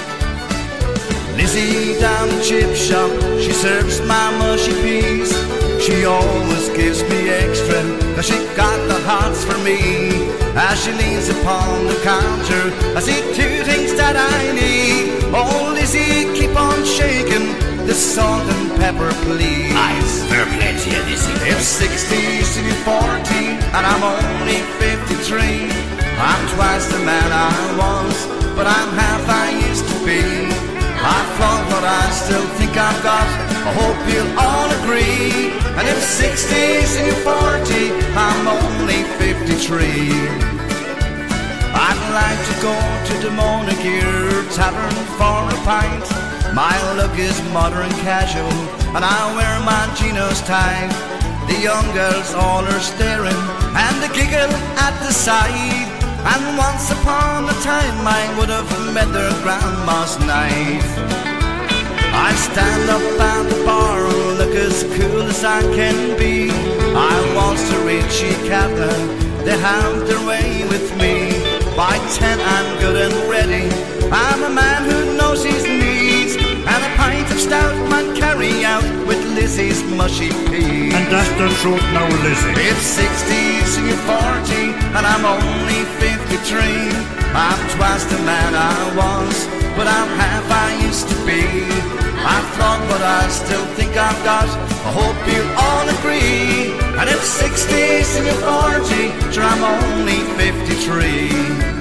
Lizzie down the chip shop, she serves my mushy peas. She always gives me extra, 'cause she got the hots for me. As she leans upon the counter, I see two things that I need. Oh, Lizzie, keep on shaking the salt and pepper, please. Aye, fair play to you, Lizzie. If 60's to be 40 and I'm only 53, I'm twice the man I was, but I'm half I used to be. I flaunt what I still think I've got, I hope you'll all agree. And if 60's to be 40, I'm only 53. I'd like to go to the Monagear Tavern for a pint. My look is modern casual, and I wear my chinos tight. The young girls all are staring, and they giggle at the sight. And once upon a time I would have met their grandma's knife. I stand up at the bar and look as cool as I can be. I waltz to Richie Captain, they have their way with me. By 10 I'm good and ready, I'm a man who knows his needs. And a pint of stout might carry out with Lizzie's mushy peas. And that's the truth now, Lizzie. If 60's to 40 and I'm only 53, I'm twice the man I was, but I'm half I used to be. I flaunt but I still think I've got, I hope you all agree. And if 60's to 40, sure I'm only 53.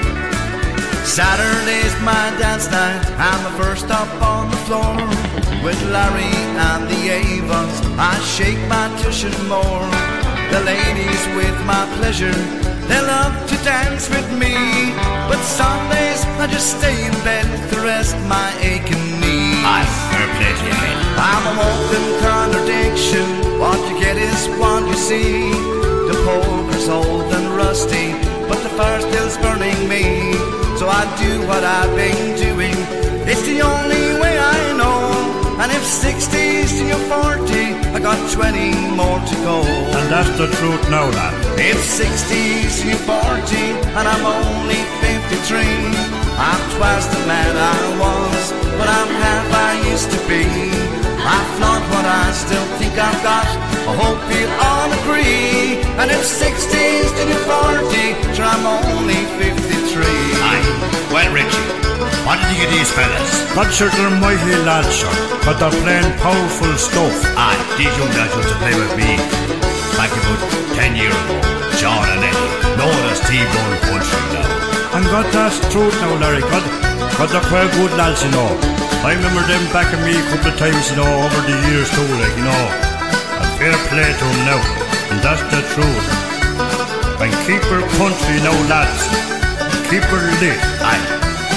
Saturday's my dance night, I'm the first up on the floor. With Larry and the Avons, I shake my tuition more. The ladies with my pleasure, they love to dance with me. But Sundays I just stay in bed to rest my aching knees. Aye, fair play to you, mate. I'm a walking contradiction, what you get is what you see. The poker's old and rusty, but the fire still's burning me. So I do what I've been doing, it's the only way I know. And if 60's to 40, I got 20 more to go. And that's the truth now, lad. If 60's to 40 and I'm only 53, I'm twice the man I was, but I'm half I used to be. I flaunt what I still think I've got, I hope you all agree. And if 60's to 40, sure I'm only 53. Aye, well, Richie, what do you think of these fellas? But sure, they're mighty lads, sir, but they're playing powerful stuff. Aye, these young lads used to play with me back about 10 years ago. Sean and Eddie, known as T-Bone Country now. And God, that's truth now, Larry, God, they're quite good lads, you know. I remember them backing me a couple of times, you know, over the years too, like, you know. And fair play to them now, and that's the truth. And keep her country now, lads. Keep her lit. Aye.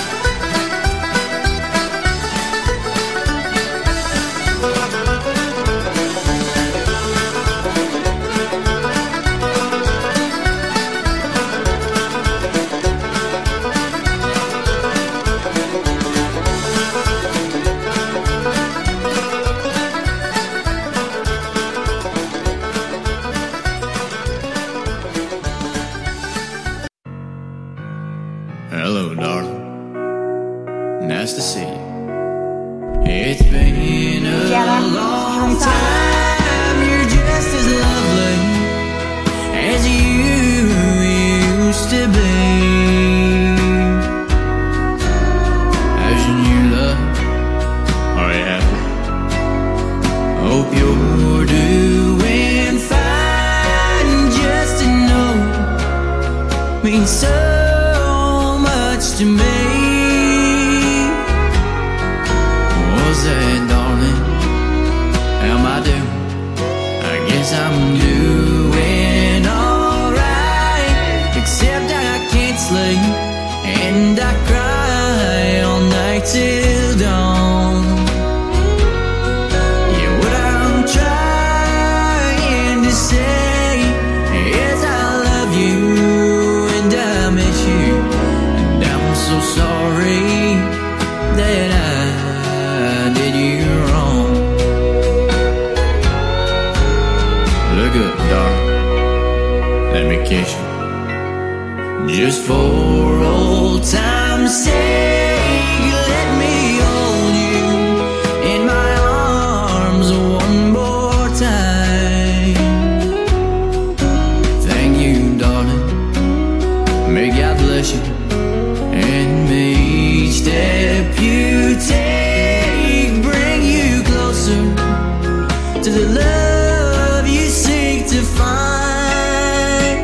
Hello, darling. Nice to see you. It's been a long time. You're just as lovely as you vacation. Just for old time's sake, let me hold you in my arms one more time. Thank you, darling. May God bless you. And may each step you take bring you closer to the love you seek to find.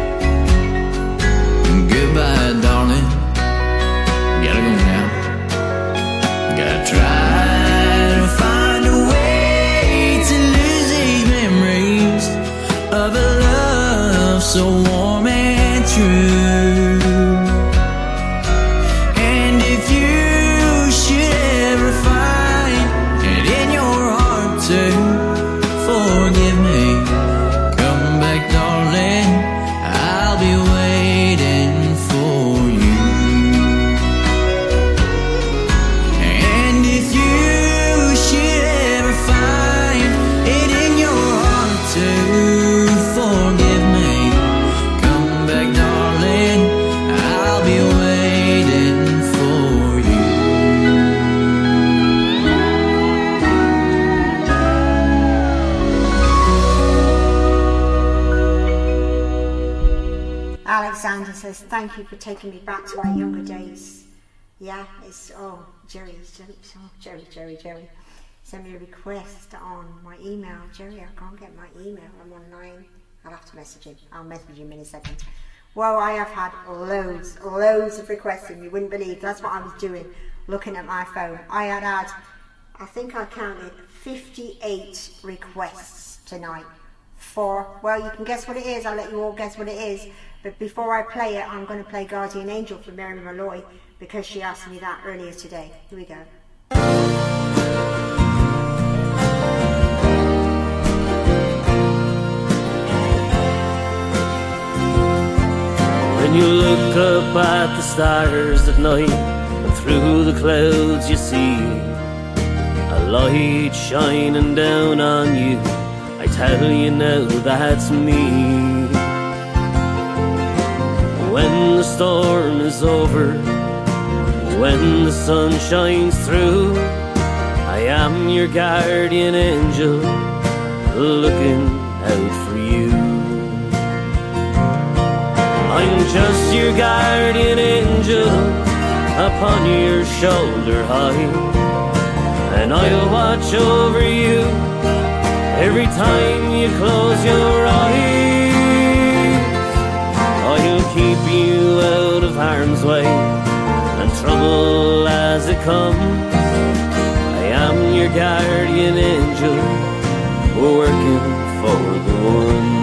Goodbye, darling. Gotta go now. Gotta try to find a way to lose these memories of a love so warm and true. And if you should ever find it in your heart to forgive me, come back, darling. I'll be waiting for you. And if you should ever find it in your heart to forgive me, come back, darling. I'll be waiting for you. Alexander says, thank you for taking me back to our younger days. Yeah, it's, Jerry. Send me a request on my email. Jerry, I can't get my email. I'm online. I'll have to message him. I'll message him in a second. Well, I have had loads of requests, and you wouldn't believe. That's what I was doing, looking at my phone. I think I counted 58 requests tonight for, well, you can guess what it is. I'll let you all guess what it is. But before I play it, I'm going to play Guardian Angel for Mary Malloy because she asked me that earlier today. Here we go. When you look up at the stars at night, and through the clouds you see a light shining down on you, I tell you now that's me. When the storm is over, when the sun shines through, I am your guardian angel, looking out for you. I'm just your guardian angel, upon your shoulder high, and I'll watch over you every time you close your eyes. I'll keep you out of harm's way and trouble as it comes. I am your guardian angel, working for the one.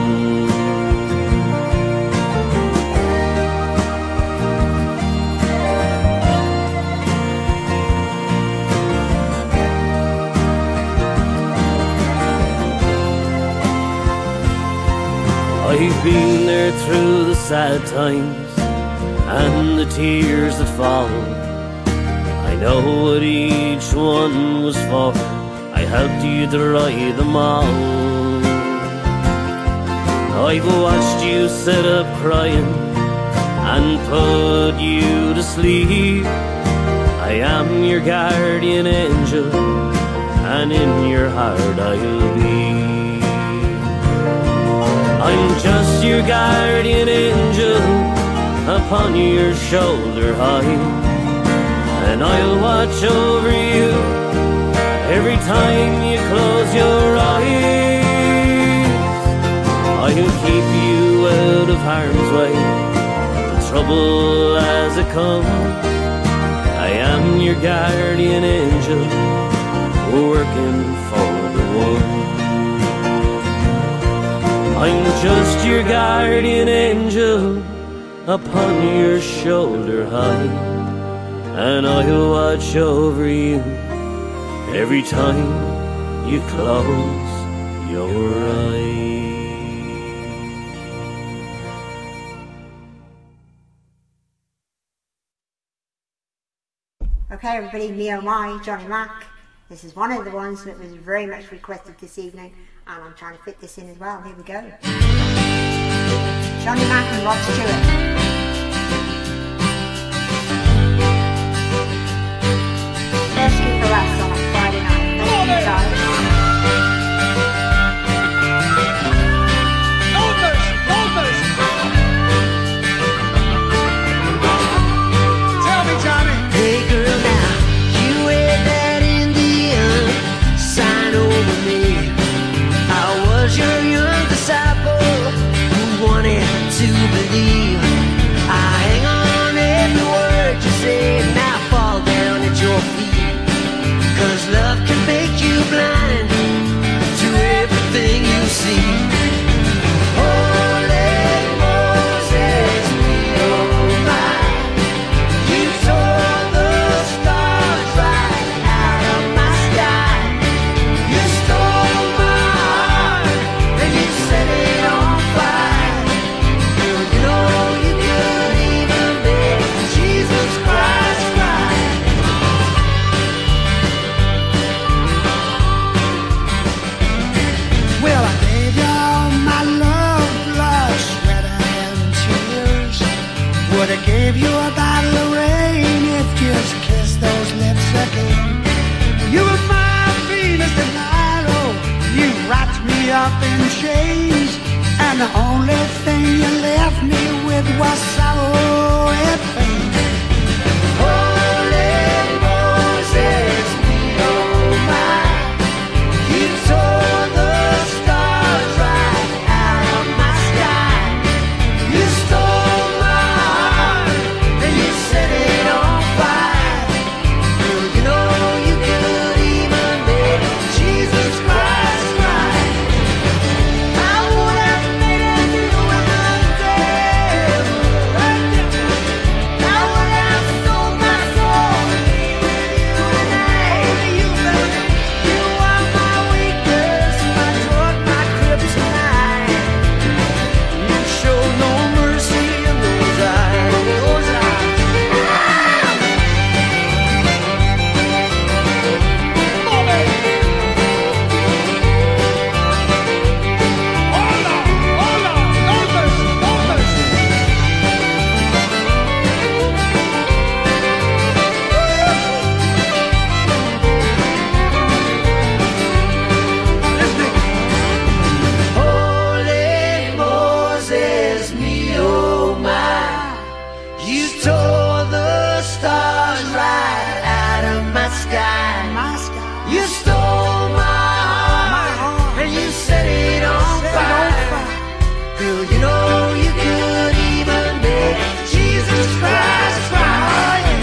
I've been there through the sad times and the tears that fall. I know what each one was for. I helped you dry them all. I've watched you sit up crying and put you to sleep. I am your guardian angel, and in your heart I'll be. I'm just your guardian angel, upon your shoulder high, and I'll watch over you every time you close your eyes. I'll keep you out of harm's way, trouble as it comes. I am your guardian angel, working for the one. I'm just your guardian angel, upon your shoulder high, and I'll watch over you every time you close your eyes. Okay, everybody, me oh my, Johnny Mac. This is one of the ones that was very much requested this evening, and I'm trying to fit this in as well. Here we go. Johnny Mack and Rod Stewart. Thirsty for Us on a Friday night. Thank you guys. To believe I hang on every word you say, and I fall down at your feet. 'Cause love can make you blind to everything you see. Holy Moses, oh my, you tore the stars right out of my sky. You stole my heart and you set it on fire. Would have gave you a bottle of rain if just kissed those lips again. You were my Venus de Milo. You wrapped me up in chains, and the only thing you left me with was sorrow and pain. Holy Moses, oh my, you tore the stars right out of my sky. You stole set it on fire. Girl, you know you could even make Jesus Christ right. I would have made it through another day. I would have sold my soul to be with you tonight. You are my weakness, my drug, my kryptonite. You show no mercy in those eyes. You stole my heart and you set it on fire. Girl, you know you could even make Jesus Christ right.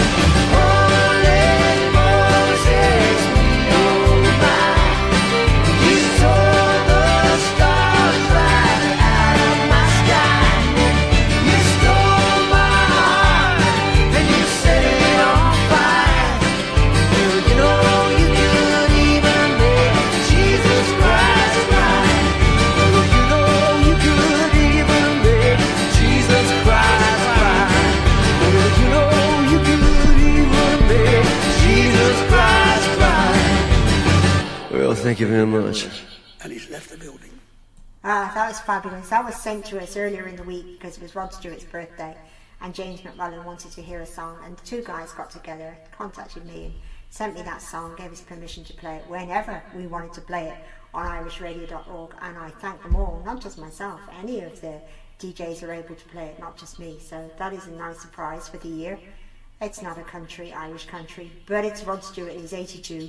Holy Moses, oh my, you tore the stars right out of my sky. You stole my heart and you set it on fire. Girl, you know you could even make Jesus Christ right. Girl, you know you could even make Jesus Christ right. Girl, you know you could even make Jesus Christ right. Well, thank you very much. And he's left the building. Ah, that was fabulous. That was sent to us earlier in the week because it was Rod Stewart's birthday, and James McMullen wanted to hear a song, and the two guys got together, contacted me and sent me that song, gave us permission to play it whenever we wanted to play it on irishradio.org, and I thank them all, not just myself. Any of the DJs are able to play it, not just me, so that is a nice surprise for the year. It's not a country, Irish country, but it's Rod Stewart, he's 82.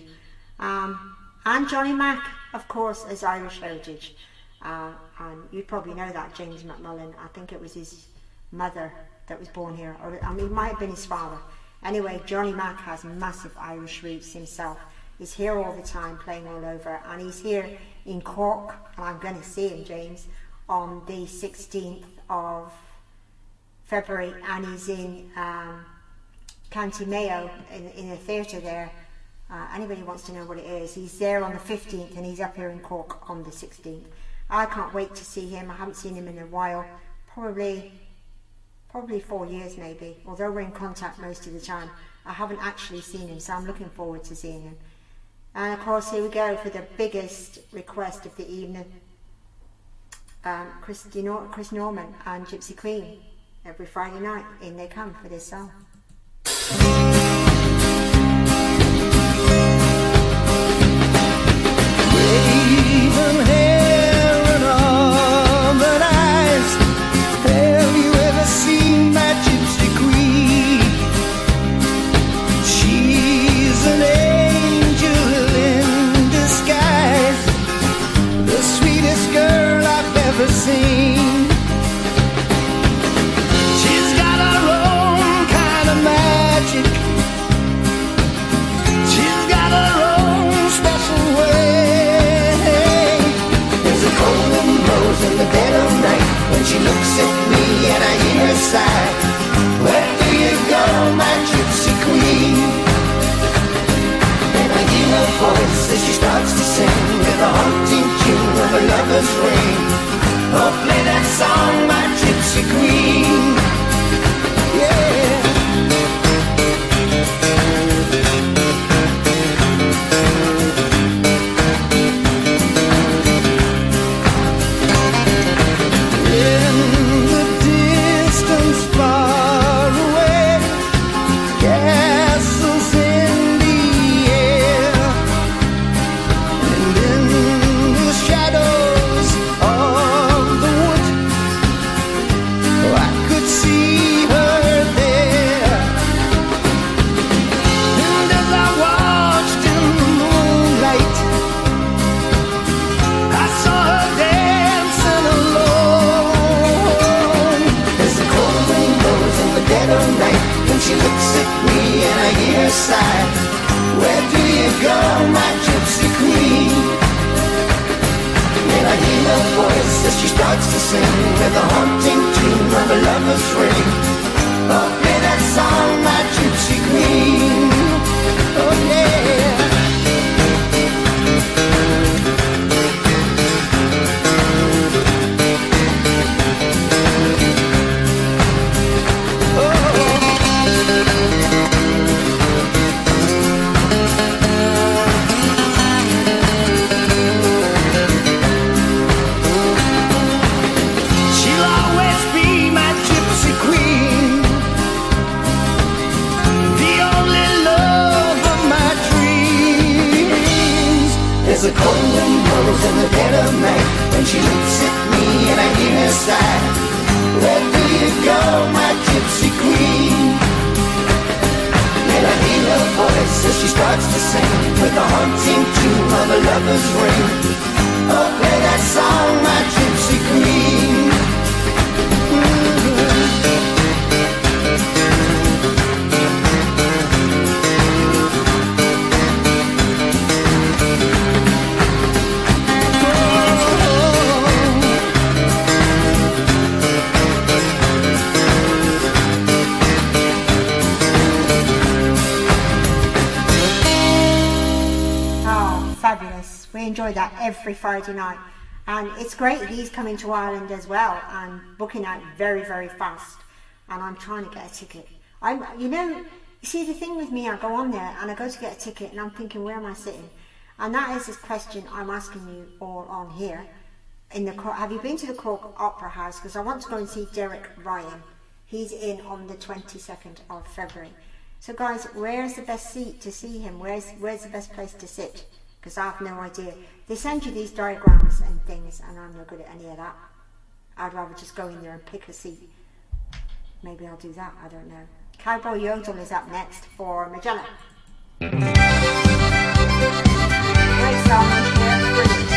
And Johnny Mack, of course, is Irish heritage. And you'd probably know that, James McMullen. I think it was his mother that was born here, or I mean, it might have been his father. Anyway, Johnny Mack has massive Irish roots himself. He's here all the time, playing all over, and he's here in Cork, and I'm going to see him, James, on the 16th of February, and he's in County Mayo in a theatre there. Anybody wants to know what it is, he's there on the 15th, and he's up here in Cork on the 16th. I can't wait to see him. I haven't seen him in a while, probably 4 years maybe, although we're in contact most of the time. I haven't actually seen him, so I'm looking forward to seeing him. And of course, here we go for the biggest request of the evening. Chris Norman and Gypsy Queen. Every Friday night, in they come for this song. Raven hair and almond eyes. Have you ever seen my Gypsy Queen? She's an angel in disguise, the sweetest girl I've ever seen. She's got her own kind of magic. She's got her own special way. There's a cold wind blows in the dead of night when she looks at me and I hear her sigh. Where do you go, my Gypsy Queen? And I hear her voice as she starts to sing with a haunting tune of a lover's ring. Oh, play that song, my Gypsy Queen. Yeah. In the distance far away, castles in the air, and in the shadows of the wood, I could see her there. And as I watched in the moonlight, I saw her dancing alone. As the cold wind blows in the dead of night, when she looks at me and I hear her sigh. Where do you go, my Gypsy Queen? And I hear her voice as she starts to sing with a haunting tune of a lover's ring. Oh, play that song, my Gypsy Queen. Oh, yeah. She'll always be my Gypsy Queen, the only love of my dreams. There's a cold wind blows in the dead of night when she looks at me and I hear her sigh. Where do you go, my Gypsy Queen? And I hear her voice as she starts to sing with a haunting tune of a lover's ring. Oh, play that song, my Gypsy Queen. Oh, fabulous. We enjoy that every Friday night. And it's great he's coming to Ireland as well and booking out very, very fast. And I'm trying to get a ticket. You see the thing with me, I go on there and I go to get a ticket and I'm thinking, where am I sitting? And that is this question I'm asking you all on here. Have you been to the Cork Opera House? Because I want to go and see Derek Ryan. He's in on the 22nd of February. So guys, where's the best seat to see him? Where's the best place to sit? Because I have no idea. They send you these diagrams and things and I'm no good at any of that. I'd rather just go in there and pick a seat. Maybe I'll do that, I don't know. Cowboy Yodel is up next for Magellan. Great song, brilliant.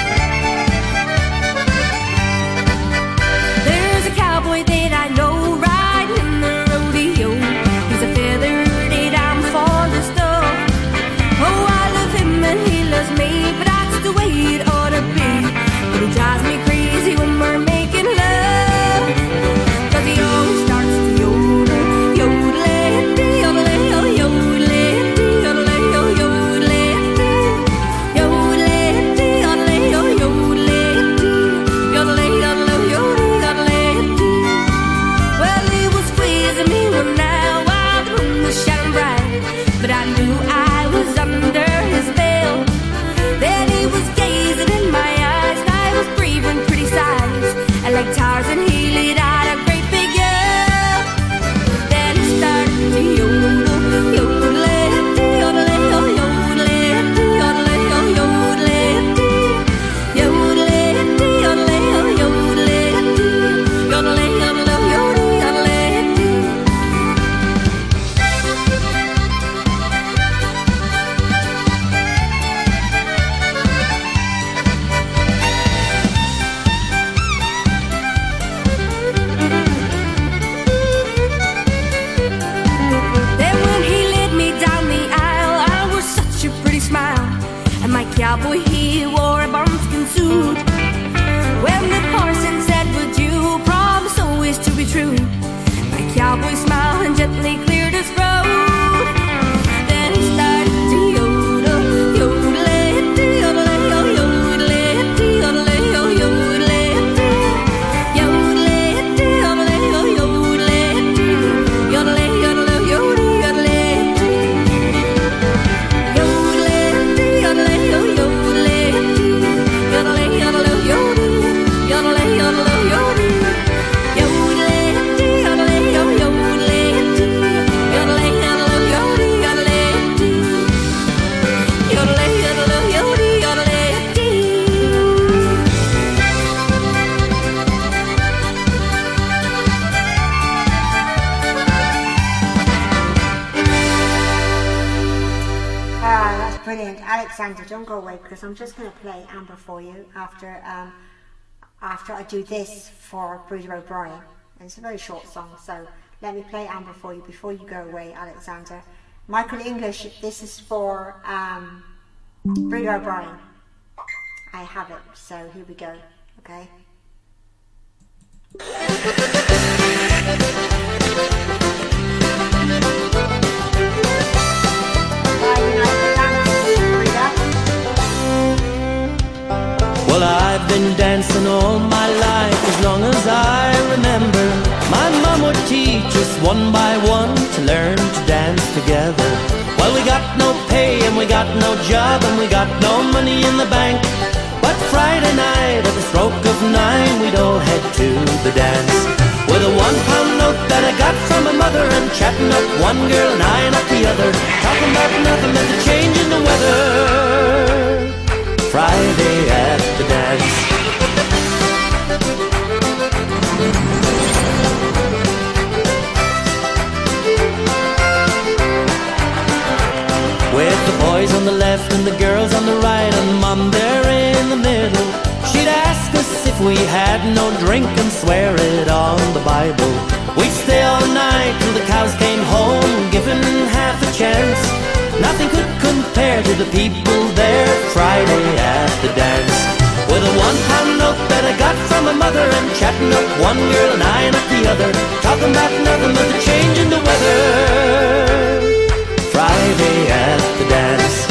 There's a cowboy that I know riding in the rodeo. He's a feather that I'm fondest of. Oh, I love him and he loves me, but that's the way it ought to be. But it drives me crazy when we're making love, 'cause he always starts to yodel, yodel, yodel, yodel, yodel, yodel. smile, and my cowboy he wore a buckskin suit. When the parson said, would you promise always to be true? My cowboy smiled and gently cleared his throat. Then he started to yodel, yodel, yodel, yodel, yodel, yodel, Alexander, don't go away, because I'm just going to play Amber for you after I do this for Breeder O'Brien. And it's a very short song, so let me play Amber for you before you go away, Alexander. Michael English, this is for Breeder O'Brien. I have it, so here we go, okay? Well, I've been dancing all my life, as long as I remember. My mom would teach us one by one to learn to dance together. Well, we got no pay and we got no job and we got no money in the bank. But Friday night at the stroke of 9, we'd all head to the dance. With a £1 note that I got from my mother, and chatting up one girl and eyeing up the other, talking about nothing but the change in the weather. Friday at the dance. With the boys on the left and the girls on the right, and Mom there in the middle, she'd ask us if we had no drink and swear it on the Bible. We'd stay all night till the cows came home, given half a chance. Nothing could compare to the people there Friday at the dance. With a £1 note that I got from my mother, and chatting up one girl and eyeing up the other, talking about nothing but the change in the weather. Friday at the dance.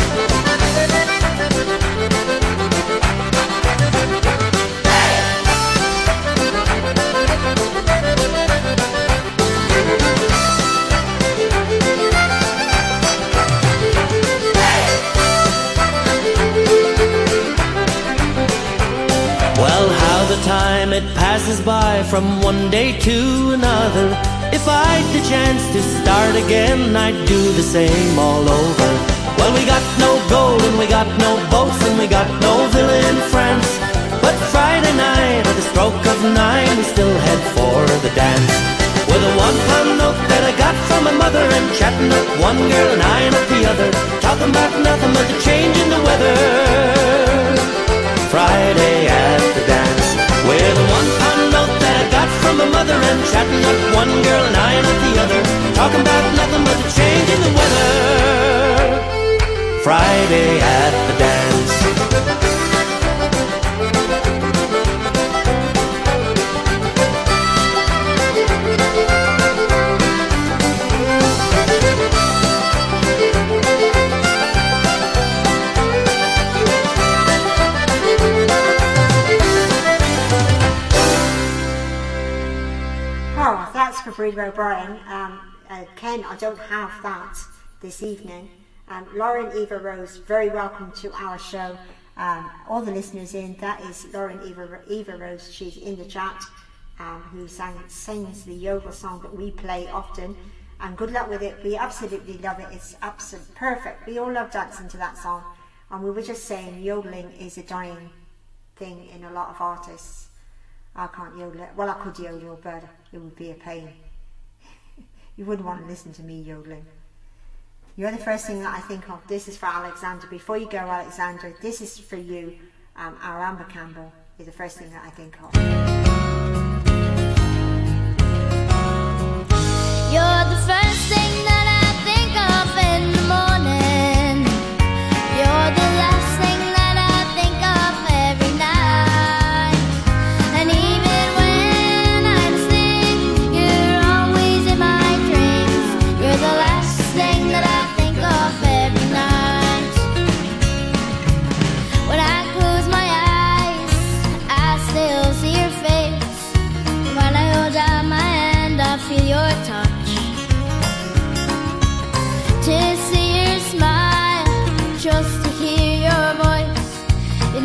Time it passes by from one day to another. If I'd the chance to start again, I'd do the same all over. Well, we got no gold and we got no boats and we got no villa in France, but Friday night at the stroke of 9, we still head for the dance. With a £1 note that I got from my mother, and chatting up one girl and eyeing up the other, talking about nothing but the change in the weather. Friday at the dance. With a £1 note that I got from my mother, and chatting up one girl and eyeing up the other, talking about nothing but the change in the weather. Friday at the dance. For Breeder O'Brien. Ken, I don't have that this evening. Lauren Eva Rose, very welcome to our show. All the listeners in, that is Lauren Eva Rose. She's in the chat, who sings the yoga song that we play often. And good luck with it. We absolutely love it. It's absolutely perfect. We all love dancing to that song. And we were just saying yodeling is a dying thing in a lot of artists. I can't yodel it. Well, I could yodel, but it would be a pain. You wouldn't want to listen to me yodeling. You're the first thing that I think of. This is for Alexander. Before you go, Alexander, this is for you. Our Amber Campbell is the first thing that I think of. You're the first thing that I think of in the morning. You're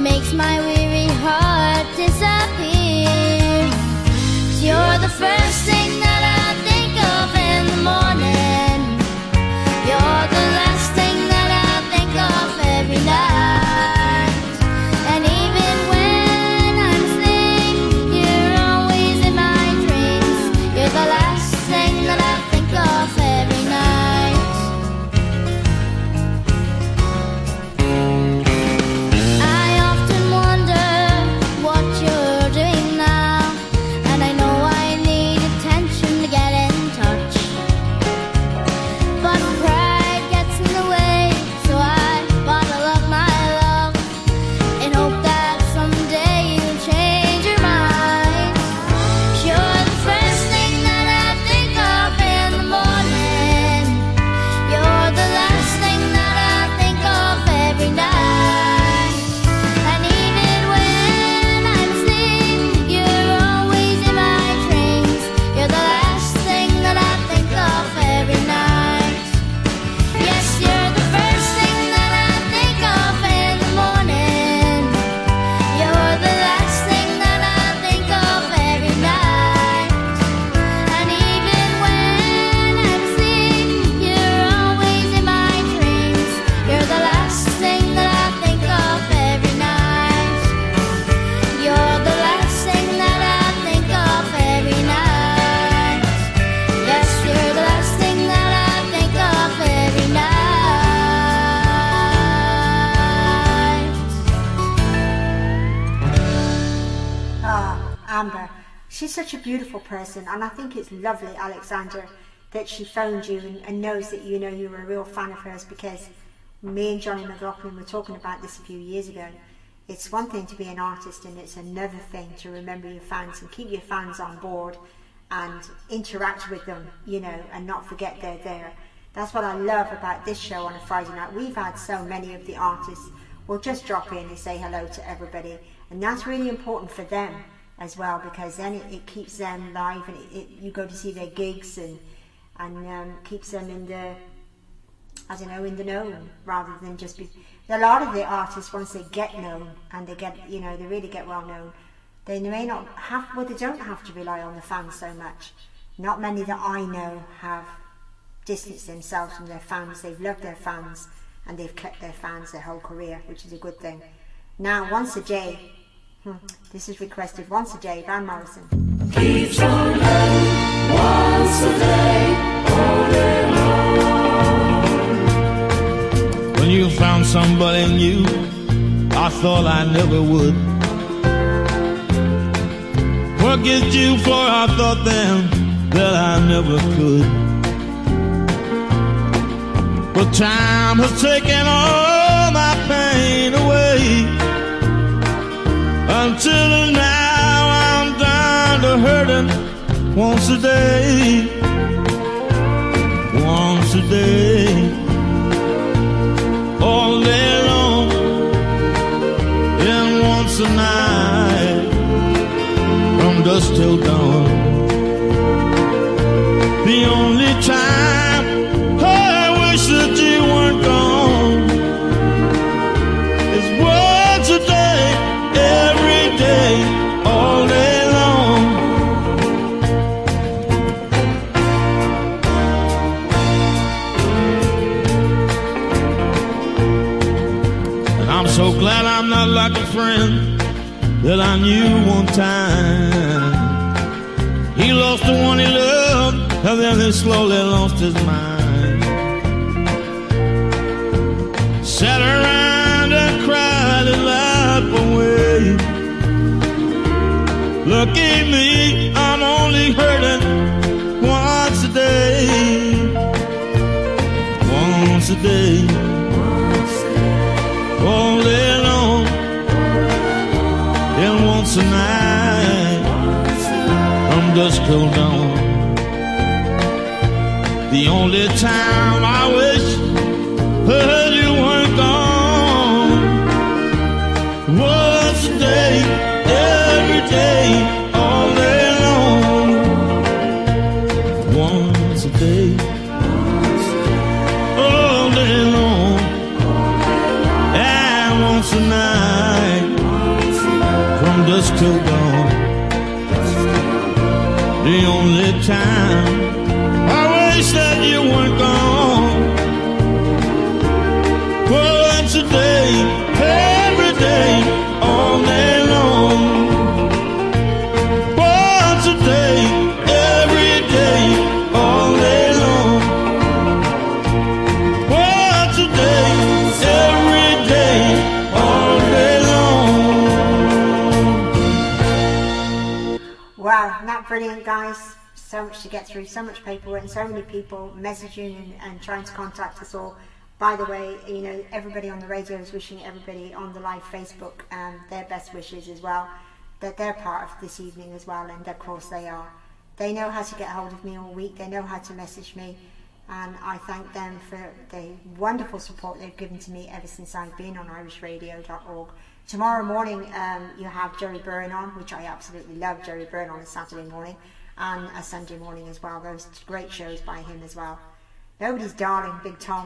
makes my weary heart disappear. 'Cause you're the first thing that I think of in the morning. You're the last thing that I think of every night. And even when I'm asleep, you're always in my dreams. You're the last thing that I think of every night. I often wonder what you're doing now, and I know I need attention to get in touch. But pride gets in the way, so I bottle up my love and hope that someday you'll change your mind. 'Cause you're the first thing that I think of in the morning. You're the last thing that I think of every night. And even when I'm asleep, you're always in my dreams. You're the last thing that I think of every night. Yes, you're the first thing that I think of in the morning. You're the last thing that I think of every night. And even when I'm asleep, you're always in my dreams. You're the last thing that I think of every night. You're the last thing that I think of every night. Yes, you're the last thing that I think of every night. Amber, she's such a beautiful person, and I think it's lovely, Alexander, that she phoned you and knows that you know you're a real fan of hers, because me and Johnny McLaughlin were talking about this a few years ago. It's one thing to be an artist, and it's another thing to remember your fans and keep your fans on board and interact with them, you know, and not forget they're there. That's what I love about this show on a Friday night. We've had so many of the artists will just drop in and say hello to everybody, and that's really important for them as well, because then it keeps them live, and you go to see their gigs and keeps them in the, I don't know, in the know, rather than just be. A lot of the artists, once they get known and they get, you know, they really get well known, they may not have, well, they don't have to rely on the fans so much. Not many that I know have distanced themselves from their fans. They've loved their fans and they've kept their fans their whole career, which is a good thing. Now, Once a Day. This is requested, Once a Day, Van Morrison. Keeps on going once a day, all day long. When you found somebody new, I thought I never would. Forget you, for I thought then that I never could. But time has taken all my pain away, until now I'm down to hurting once a day, once a day, all day long, and once a night, from dusk till dawn. The only time I wish that you weren't gone is once a day, every day, all day long. And I'm so glad I'm not like a friend that I knew one time. He lost the one he loved, and then he slowly lost his mind. Sat around and cried his life away. Look at me, I'm only hurting once a day, once a day, all day long, and once a night, from dusk till dawn. The only time I wish that you weren't gone was a day, every day, all day long. Once a day, all day long, and once a night, dusk till dawn. The only time I wish that you weren't gone. Well, that's a day, every day, all day long. Once a day, every day, all day long. Once a day, every day, all day long. Wow, not brilliant, guys. So much to get through, so much paperwork, and so many people messaging and trying to contact us all. By the way, you know, everybody on the radio is wishing everybody on the live Facebook their best wishes as well, that they're part of this evening as well, and of course they are. They know how to get hold of me all week, they know how to message me, and I thank them for the wonderful support they've given to me ever since I've been on irishradio.org. Tomorrow morning you have Jerry Byrne on, which I absolutely love Jerry Byrne on a Saturday morning, and a Sunday morning as well. Those great shows by him as well. Nobody's Darling, Big Tom.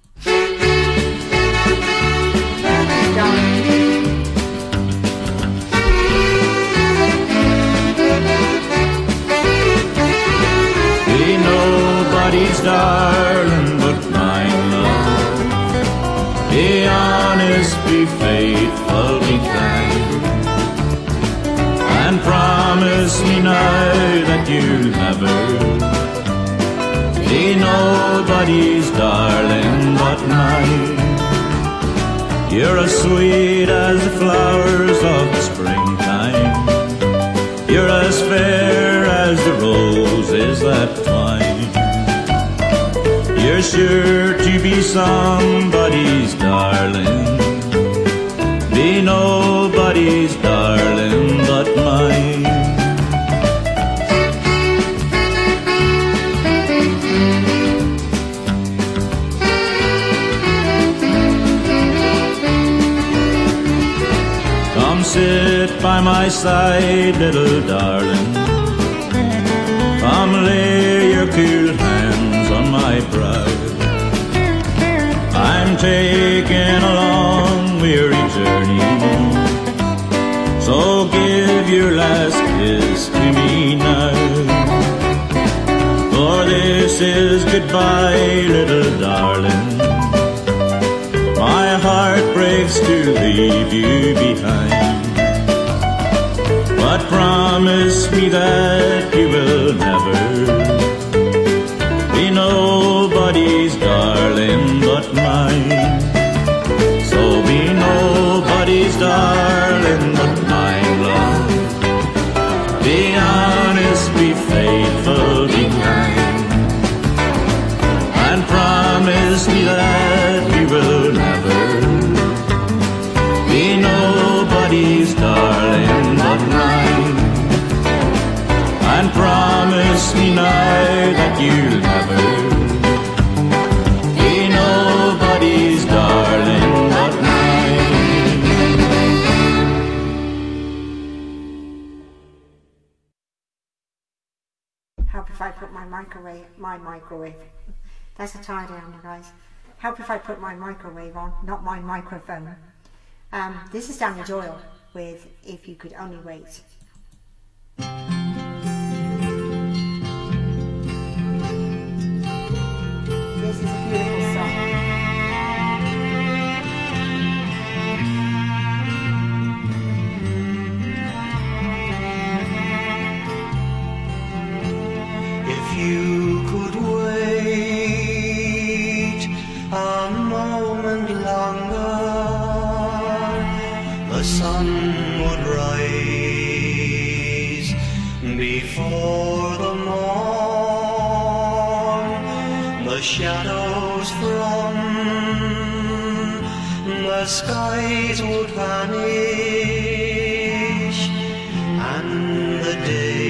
Be nobody's darling but mine, love. Be honest, be faithful, be kind, and promise me now that you'll never be nobody's darling but mine. You're as sweet as the flowers of the springtime. You're as fair as the roses that twine. You're sure to be somebody's darling. Be nobody's darling but mine. Sit by my side, little darling. Come lay your cool hands on my brow. I'm taking a long weary journey, so give your last kiss to me now. For this is goodbye, little darling. My heart breaks to leave you behind. But promise me that you will never be nobody's darling but mine. So be nobody's darling but mine, love. Be honest, be faithful, be kind, and promise me that you will never be nobody's darling but mine, and promise me now that you'll never be nobody's darling but mine. Help if I put my microwave. That's how tired I am, guys. Help if I put my microwave on, not my microphone. This is Daniel Doyle with If You Could Only Wait. This is a beautiful song. If you could wait a moment longer, the sun would rise before the morn. The shadows from the skies would vanish, and the day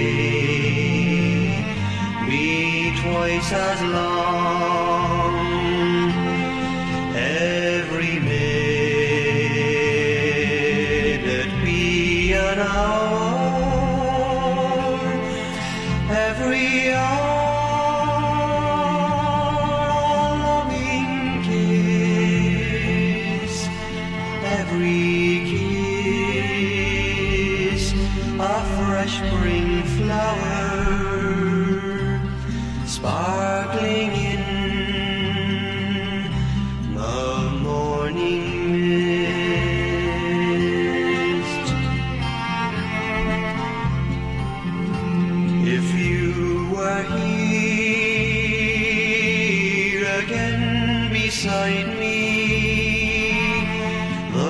be twice as long. Every minute be an hour, every hour a loving kiss, every kiss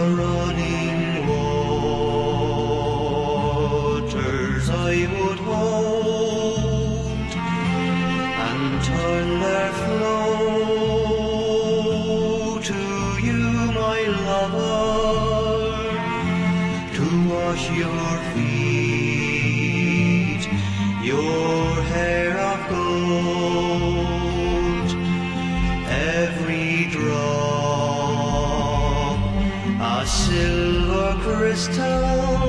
running waters I would hold and turn their flow to you, my lover, to wash your feet, your hair of gold, every drop a silver crystal,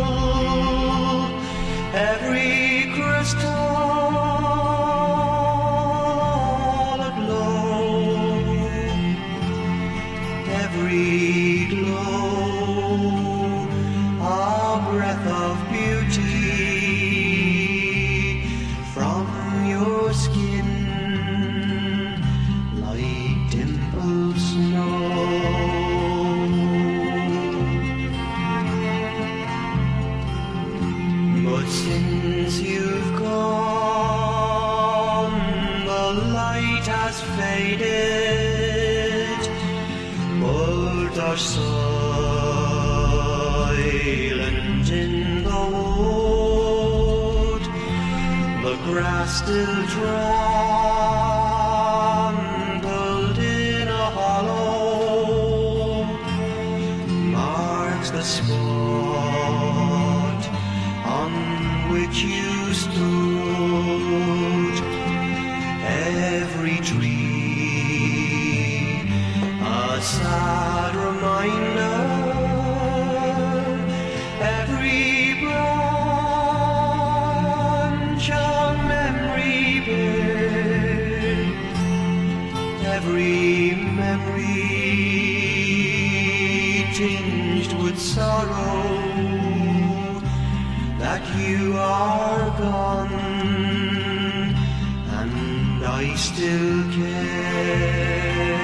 every crystal aglow, every glow a breath of beauty from your skin, like dimpled snow. But since you've gone, the light has faded, birds are silent in the wood, the grass still trampled in a hollow marks the spot on which you stood, every tree a sad reminder, every branch a memory bear, every memory tinged with sorrow that you are gone, and I still care.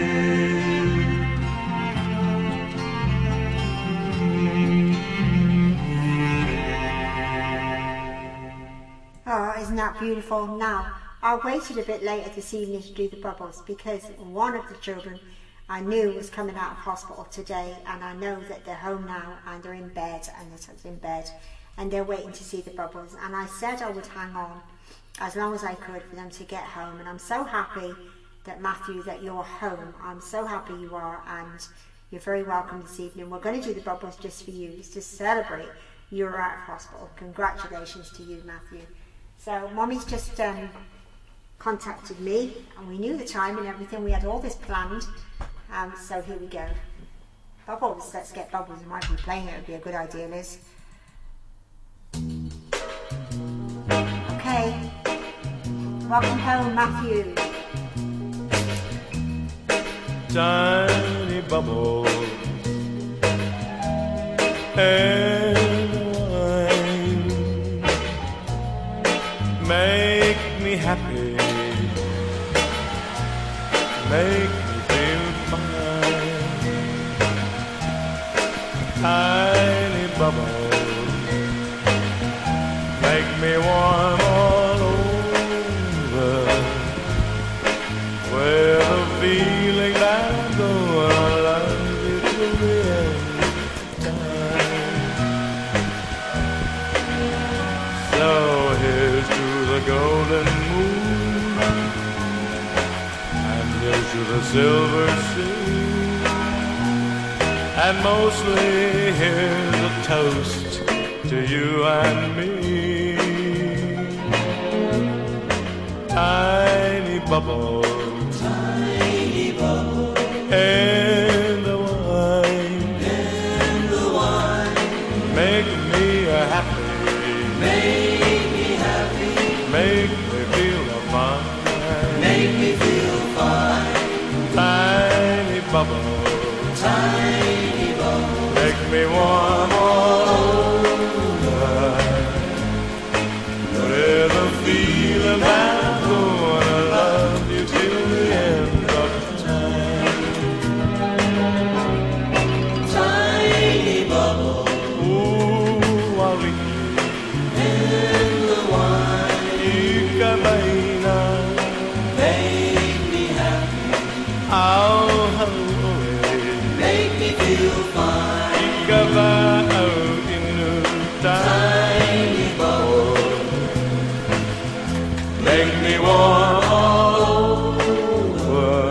Oh, isn't that beautiful? Now, I waited a bit later this evening to do the bubbles because one of the children I knew was coming out of hospital today, and I know that they're home now and they're in bed, and they're in bed and they're waiting to see the bubbles, and I said I would hang on as long as I could for them to get home. And I'm so happy that, Matthew, that you're home. I'm so happy you are, and you're very welcome this evening. We're going to do the bubbles just for you, just to celebrate you're out of hospital. Congratulations to you, Matthew. So Mommy's just contacted me, and we knew the time and everything. We had all this planned, so here we go. Bubbles, let's get bubbles. You might be playing it, would be a good idea, Liz. Okay, welcome home, Matthew. Tiny bubble and wine make me happy, make me feel fine. Tiny bubble make me warm all over, with a feeling that I'm gonna love you till the end of time. So here's to the golden moon, and here's to the silver sea, and mostly here's a toast to you and me. Tiny bubble, in the wine, make me happy, make me feel fine, tiny bubble, make me warm all over, with a feeling that I'm gonna love you till the end of time. Tiny bubble, ooh, I'll be in the wine. Ikabaina, make me happy. I'll hurry, make me feel fine. of out in a tiny boat. Make me warm all over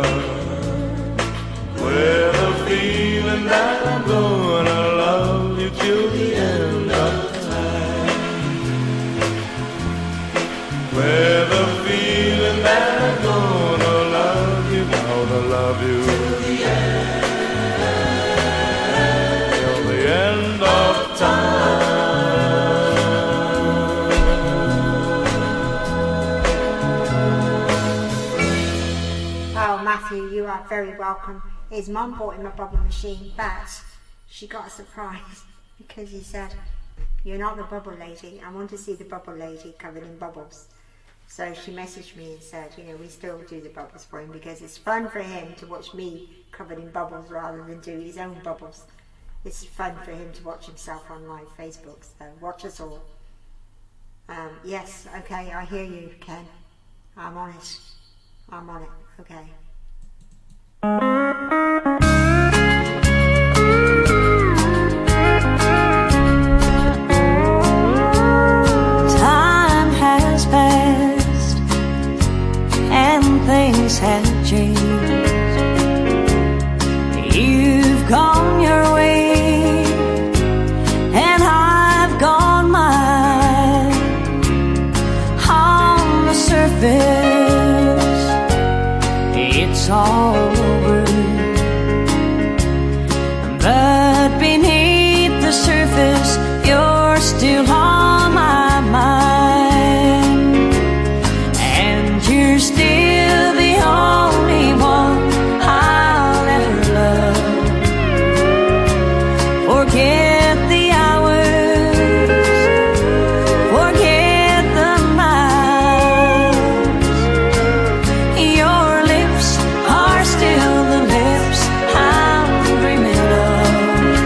with a feeling that I'm gonna love you till the end of time. With a feeling that I'm gonna love you till the end of time. Oh, Matthew, you are very welcome. His mum bought him a bubble machine, but she got a surprise because he said, "You're not the bubble lady. I want to see the bubble lady covered in bubbles." So she messaged me and said, you know, we still do the bubbles for him because it's fun for him to watch me covered in bubbles rather than do his own bubbles. It's fun for him to watch himself on live Facebook, so watch us all. Yes, okay, I hear you, Ken. I'm on it. I'm on it, okay. Time has passed and things have changed. You've gone your way and I've gone mine. On the surface, it's all over, but beneath the surface, you're still on my mind, and you're still the only one I'll ever love. Forget the hours, forget the miles. Your lips are still the lips I'm dreaming of,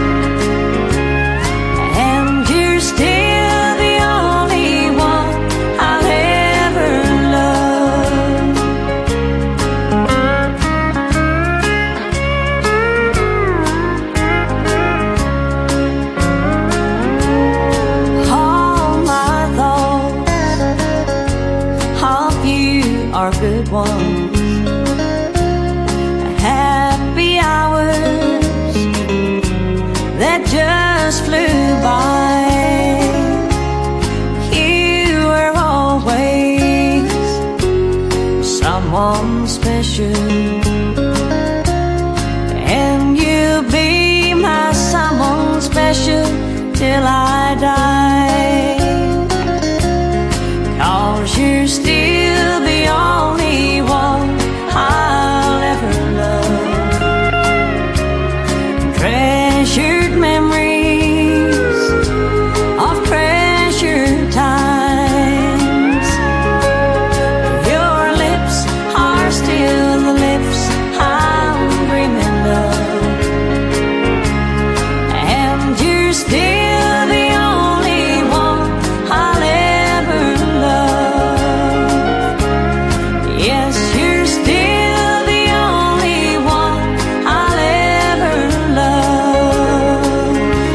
and you're still the only one I'll ever love. All my thoughts of you are good ones. Happy hours that just flew by. You were always someone special, and you'll be my someone special till I die. 'Cause you're still the only one I'll ever love. Treasured memories of treasured times. Your lips are still the lips I'm dreaming of, and you're still the only one I'll ever love. Yes, you're still the only one I'll ever love.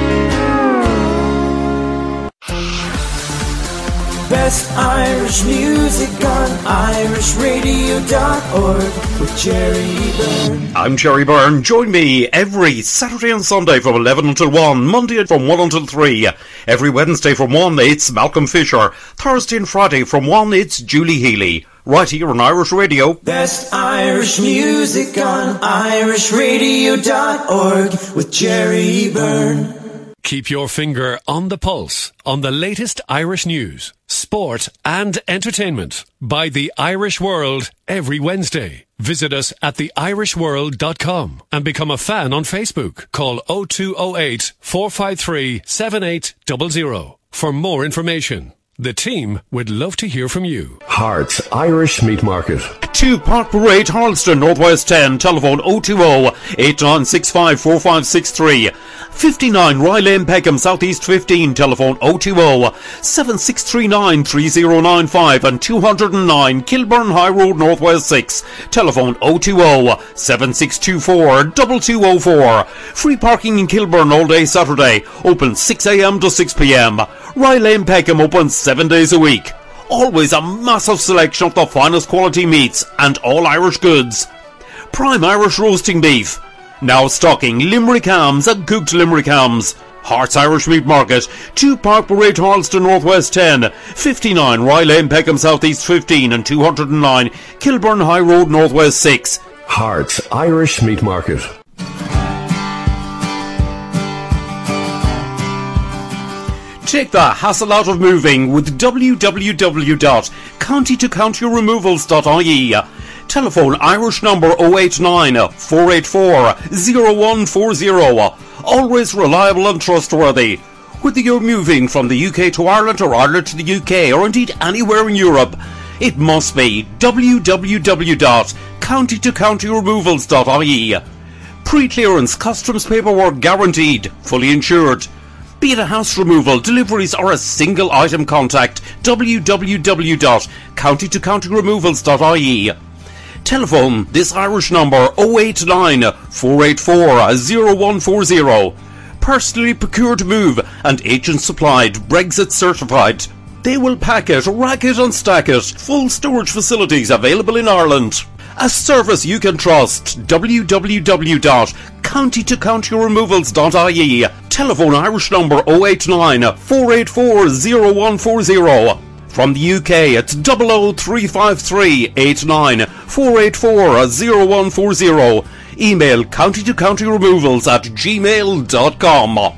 Best Irish music on irishradio.org with Jerry Byrne. I'm Jerry Byrne. Join me every Saturday and Sunday from 11 until 1, Monday from 1 until 3. Every Wednesday from 1, it's Malcolm Fisher. Thursday and Friday from 1, it's Julie Healy. Right here on Irish Radio. Best Irish music on irishradio.org with Jerry Byrne. Keep your finger on the pulse on the latest Irish news, sport and entertainment by The Irish World every Wednesday. Visit us at theirishworld.com and become a fan on Facebook. Call 0208 453 7800 for more information. The team would love to hear from you. Hearts Irish Meat Market. 2 Park Parade, Harleston, Northwest 10, telephone 020-8965-4563. 59 Rye Lane, Peckham, Southeast 15, telephone 020-7639-3095 and 209 Kilburn High Road, Northwest 6, telephone 020-7624-2204. Free parking in Kilburn all day Saturday, open 6 a.m. to 6 p.m. Rye Lane, Peckham, open 7 days a week. Always a massive selection of the finest quality meats and all Irish goods. Prime Irish roasting beef. Now stocking Limerick hams and cooked Limerick hams. Hearts Irish Meat Market, 2 Park Parade, Harleston, Northwest 10, 59 Rye Lane, Peckham, Southeast 15 and 209 Kilburn High Road, Northwest 6. Hearts Irish Meat Market. Take the hassle out of moving with www.countytocountyremovals.ie. Telephone Irish number 089 484 0140. Always reliable and trustworthy. Whether you're moving from the UK to Ireland or Ireland to the UK or indeed anywhere in Europe, it must be www.countytocountyremovals.ie. Pre-clearance customs paperwork guaranteed, fully insured. Be it a house removal, deliveries or a single item, contact www.countytocountyremovals.ie. Telephone this Irish number 089 484 0140. Personally procured move and agent supplied, Brexit certified. They will pack it, rack it and stack it. Full storage facilities available in Ireland. A service you can trust. www.countytocountyremovals.ie. Telephone Irish number 089 484 0140. From the UK, it's 00353 89 484 0140. Email countytocountyremovals@gmail.com.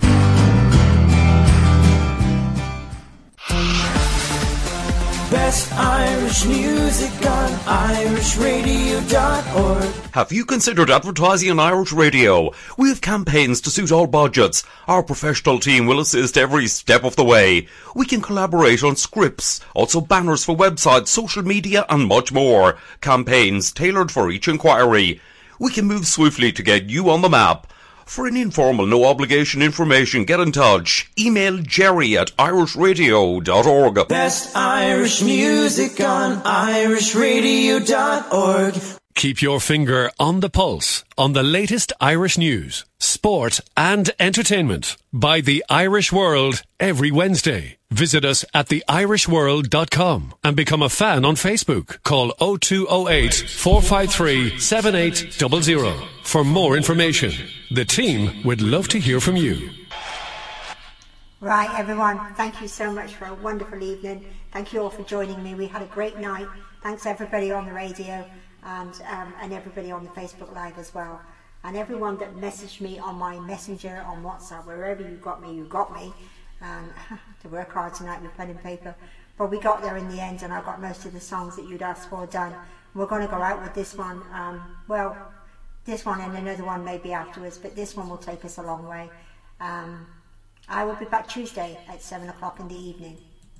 Best Irish music on irishradio.org. Have you considered advertising on Irish Radio? We have campaigns to suit all budgets. Our professional team will assist every step of the way. We can collaborate on scripts, also banners for websites, social media and much more. Campaigns tailored for each inquiry. We can move swiftly to get you on the map. For an informal, no-obligation information, get in touch. Email jerry@irishradio.org. Best Irish music on irishradio.org. Keep your finger on the pulse on the latest Irish news, sport and entertainment by The Irish World every Wednesday. Visit us at theirishworld.com and become a fan on Facebook. Call 0208 453 7800 for more information. The team would love to hear from you. Right, everyone, thank you so much for a wonderful evening. Thank you all for joining me. We had a great night. Thanks everybody on the radio and everybody on the Facebook Live as well. And everyone that messaged me on my messenger, on WhatsApp, wherever you got me, you got me. To work hard tonight with pen and paper. But we got there in the end, and I got most of the songs that you'd asked for done. We're going to go out with this one. This one and another one maybe afterwards, but this one will take us a long way. I will be back Tuesday at 7 o'clock in the evening.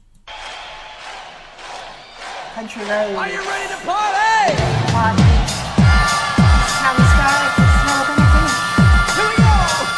Country Road. Are you ready to party? Party. How we start, it's how we're going to finish. Here we go!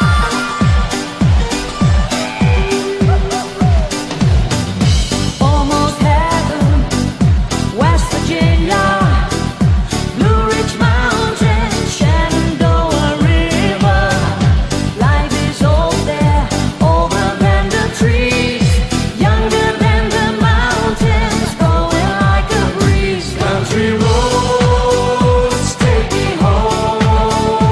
Almost heaven, West Virginia, Blue Ridge Mountains, Shenandoah River. Life is old there, older than the trees, younger than the mountains, blowing like a breeze. Country roads take me home.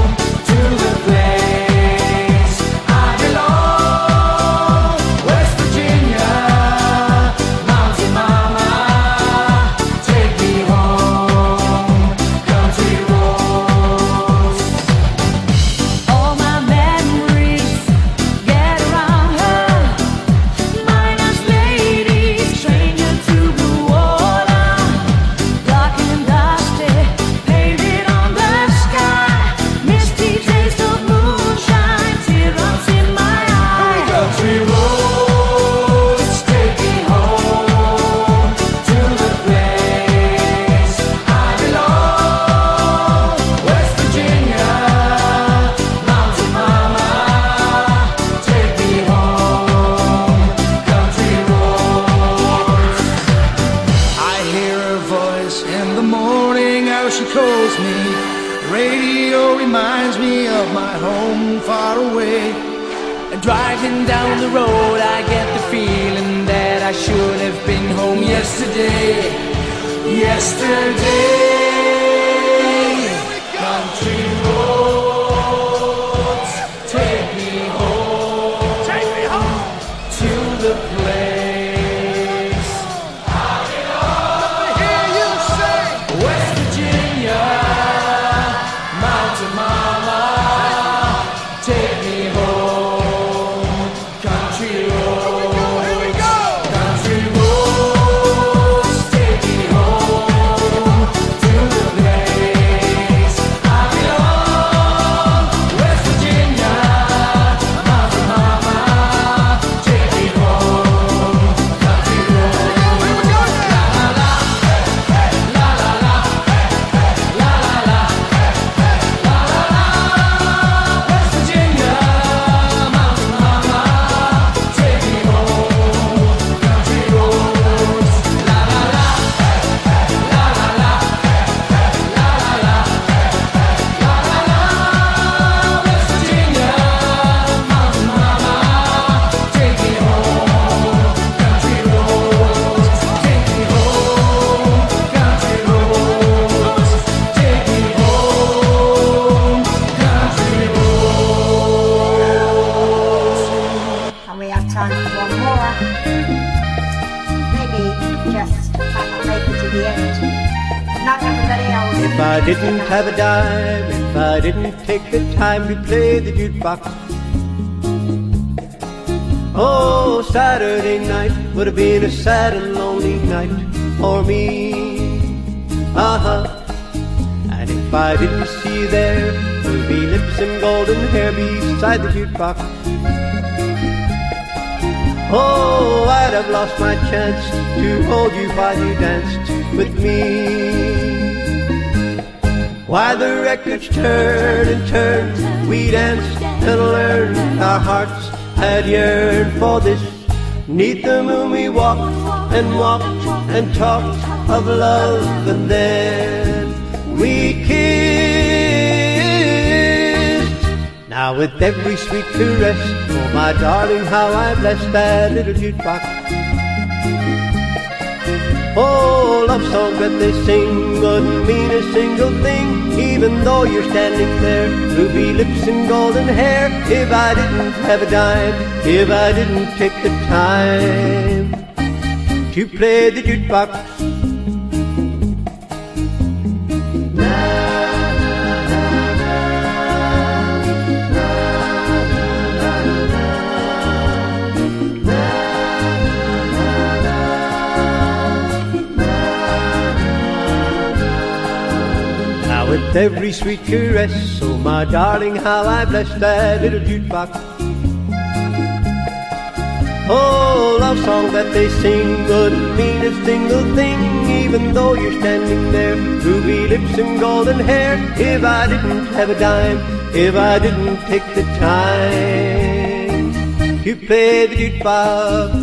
Driving down the road, I get the feeling that I should have been home yesterday. Yesterday. Country roads, take me home. Take me home to the place. I hear you say West Virginia, Mountain Mama, take me home. Country roads, country roads, take me home to the place I belong. West Virginia, Mountain Mama, take me home. Country roads, la la la, la la la, la la la, la la la. West Virginia, Mountain Mama, take me home. Country roads, la la la, la la la, la la la, la la la. West Virginia, Mountain Mama, take me home. Country roads, take me home. Country roads, take me home. Country roads. And we have time for one more. Maybe just make it to the end. Not everybody else. If I didn't have a dime, if I didn't take the time to play the jukebox, oh, Saturday night would have been a sad and lonely night for me. And if I didn't see you there, ruby lips and golden hair beside the jukebox, oh, I'd have lost my chance to hold you while you danced with me. While the records turned and turned, we danced and learned. Our hearts had yearned for this. 'Neath the moon we walked and talked of love, and then we kissed. Now with every sweet caress, oh my darling, how I bless that little jukebox. Oh, love songs that they sing wouldn't mean a single thing, even though you're standing there, ruby lips and golden hair. If I didn't have a dime, if I didn't take the time to play the jukebox. With every sweet caress, oh my darling, how I bless that little jukebox. Oh, love song that they sing wouldn't mean a single thing, even though you're standing there, ruby lips and golden hair. If I didn't have a dime, if I didn't take the time to play the jukebox.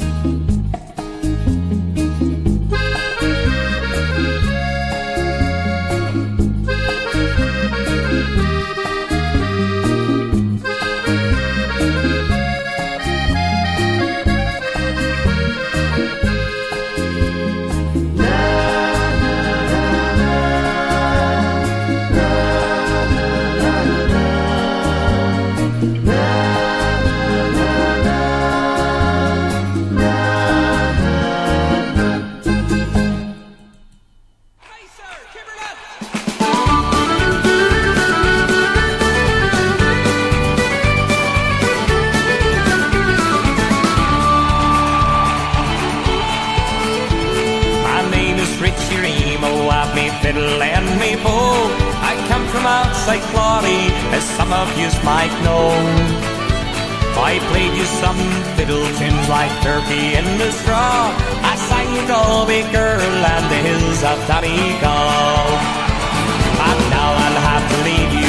outside Clary, as some of yous might know. I played you some fiddle tunes like Turkey in the Straw. I sang you Galway Girl and the hills of Donegal. And now I'll have to leave you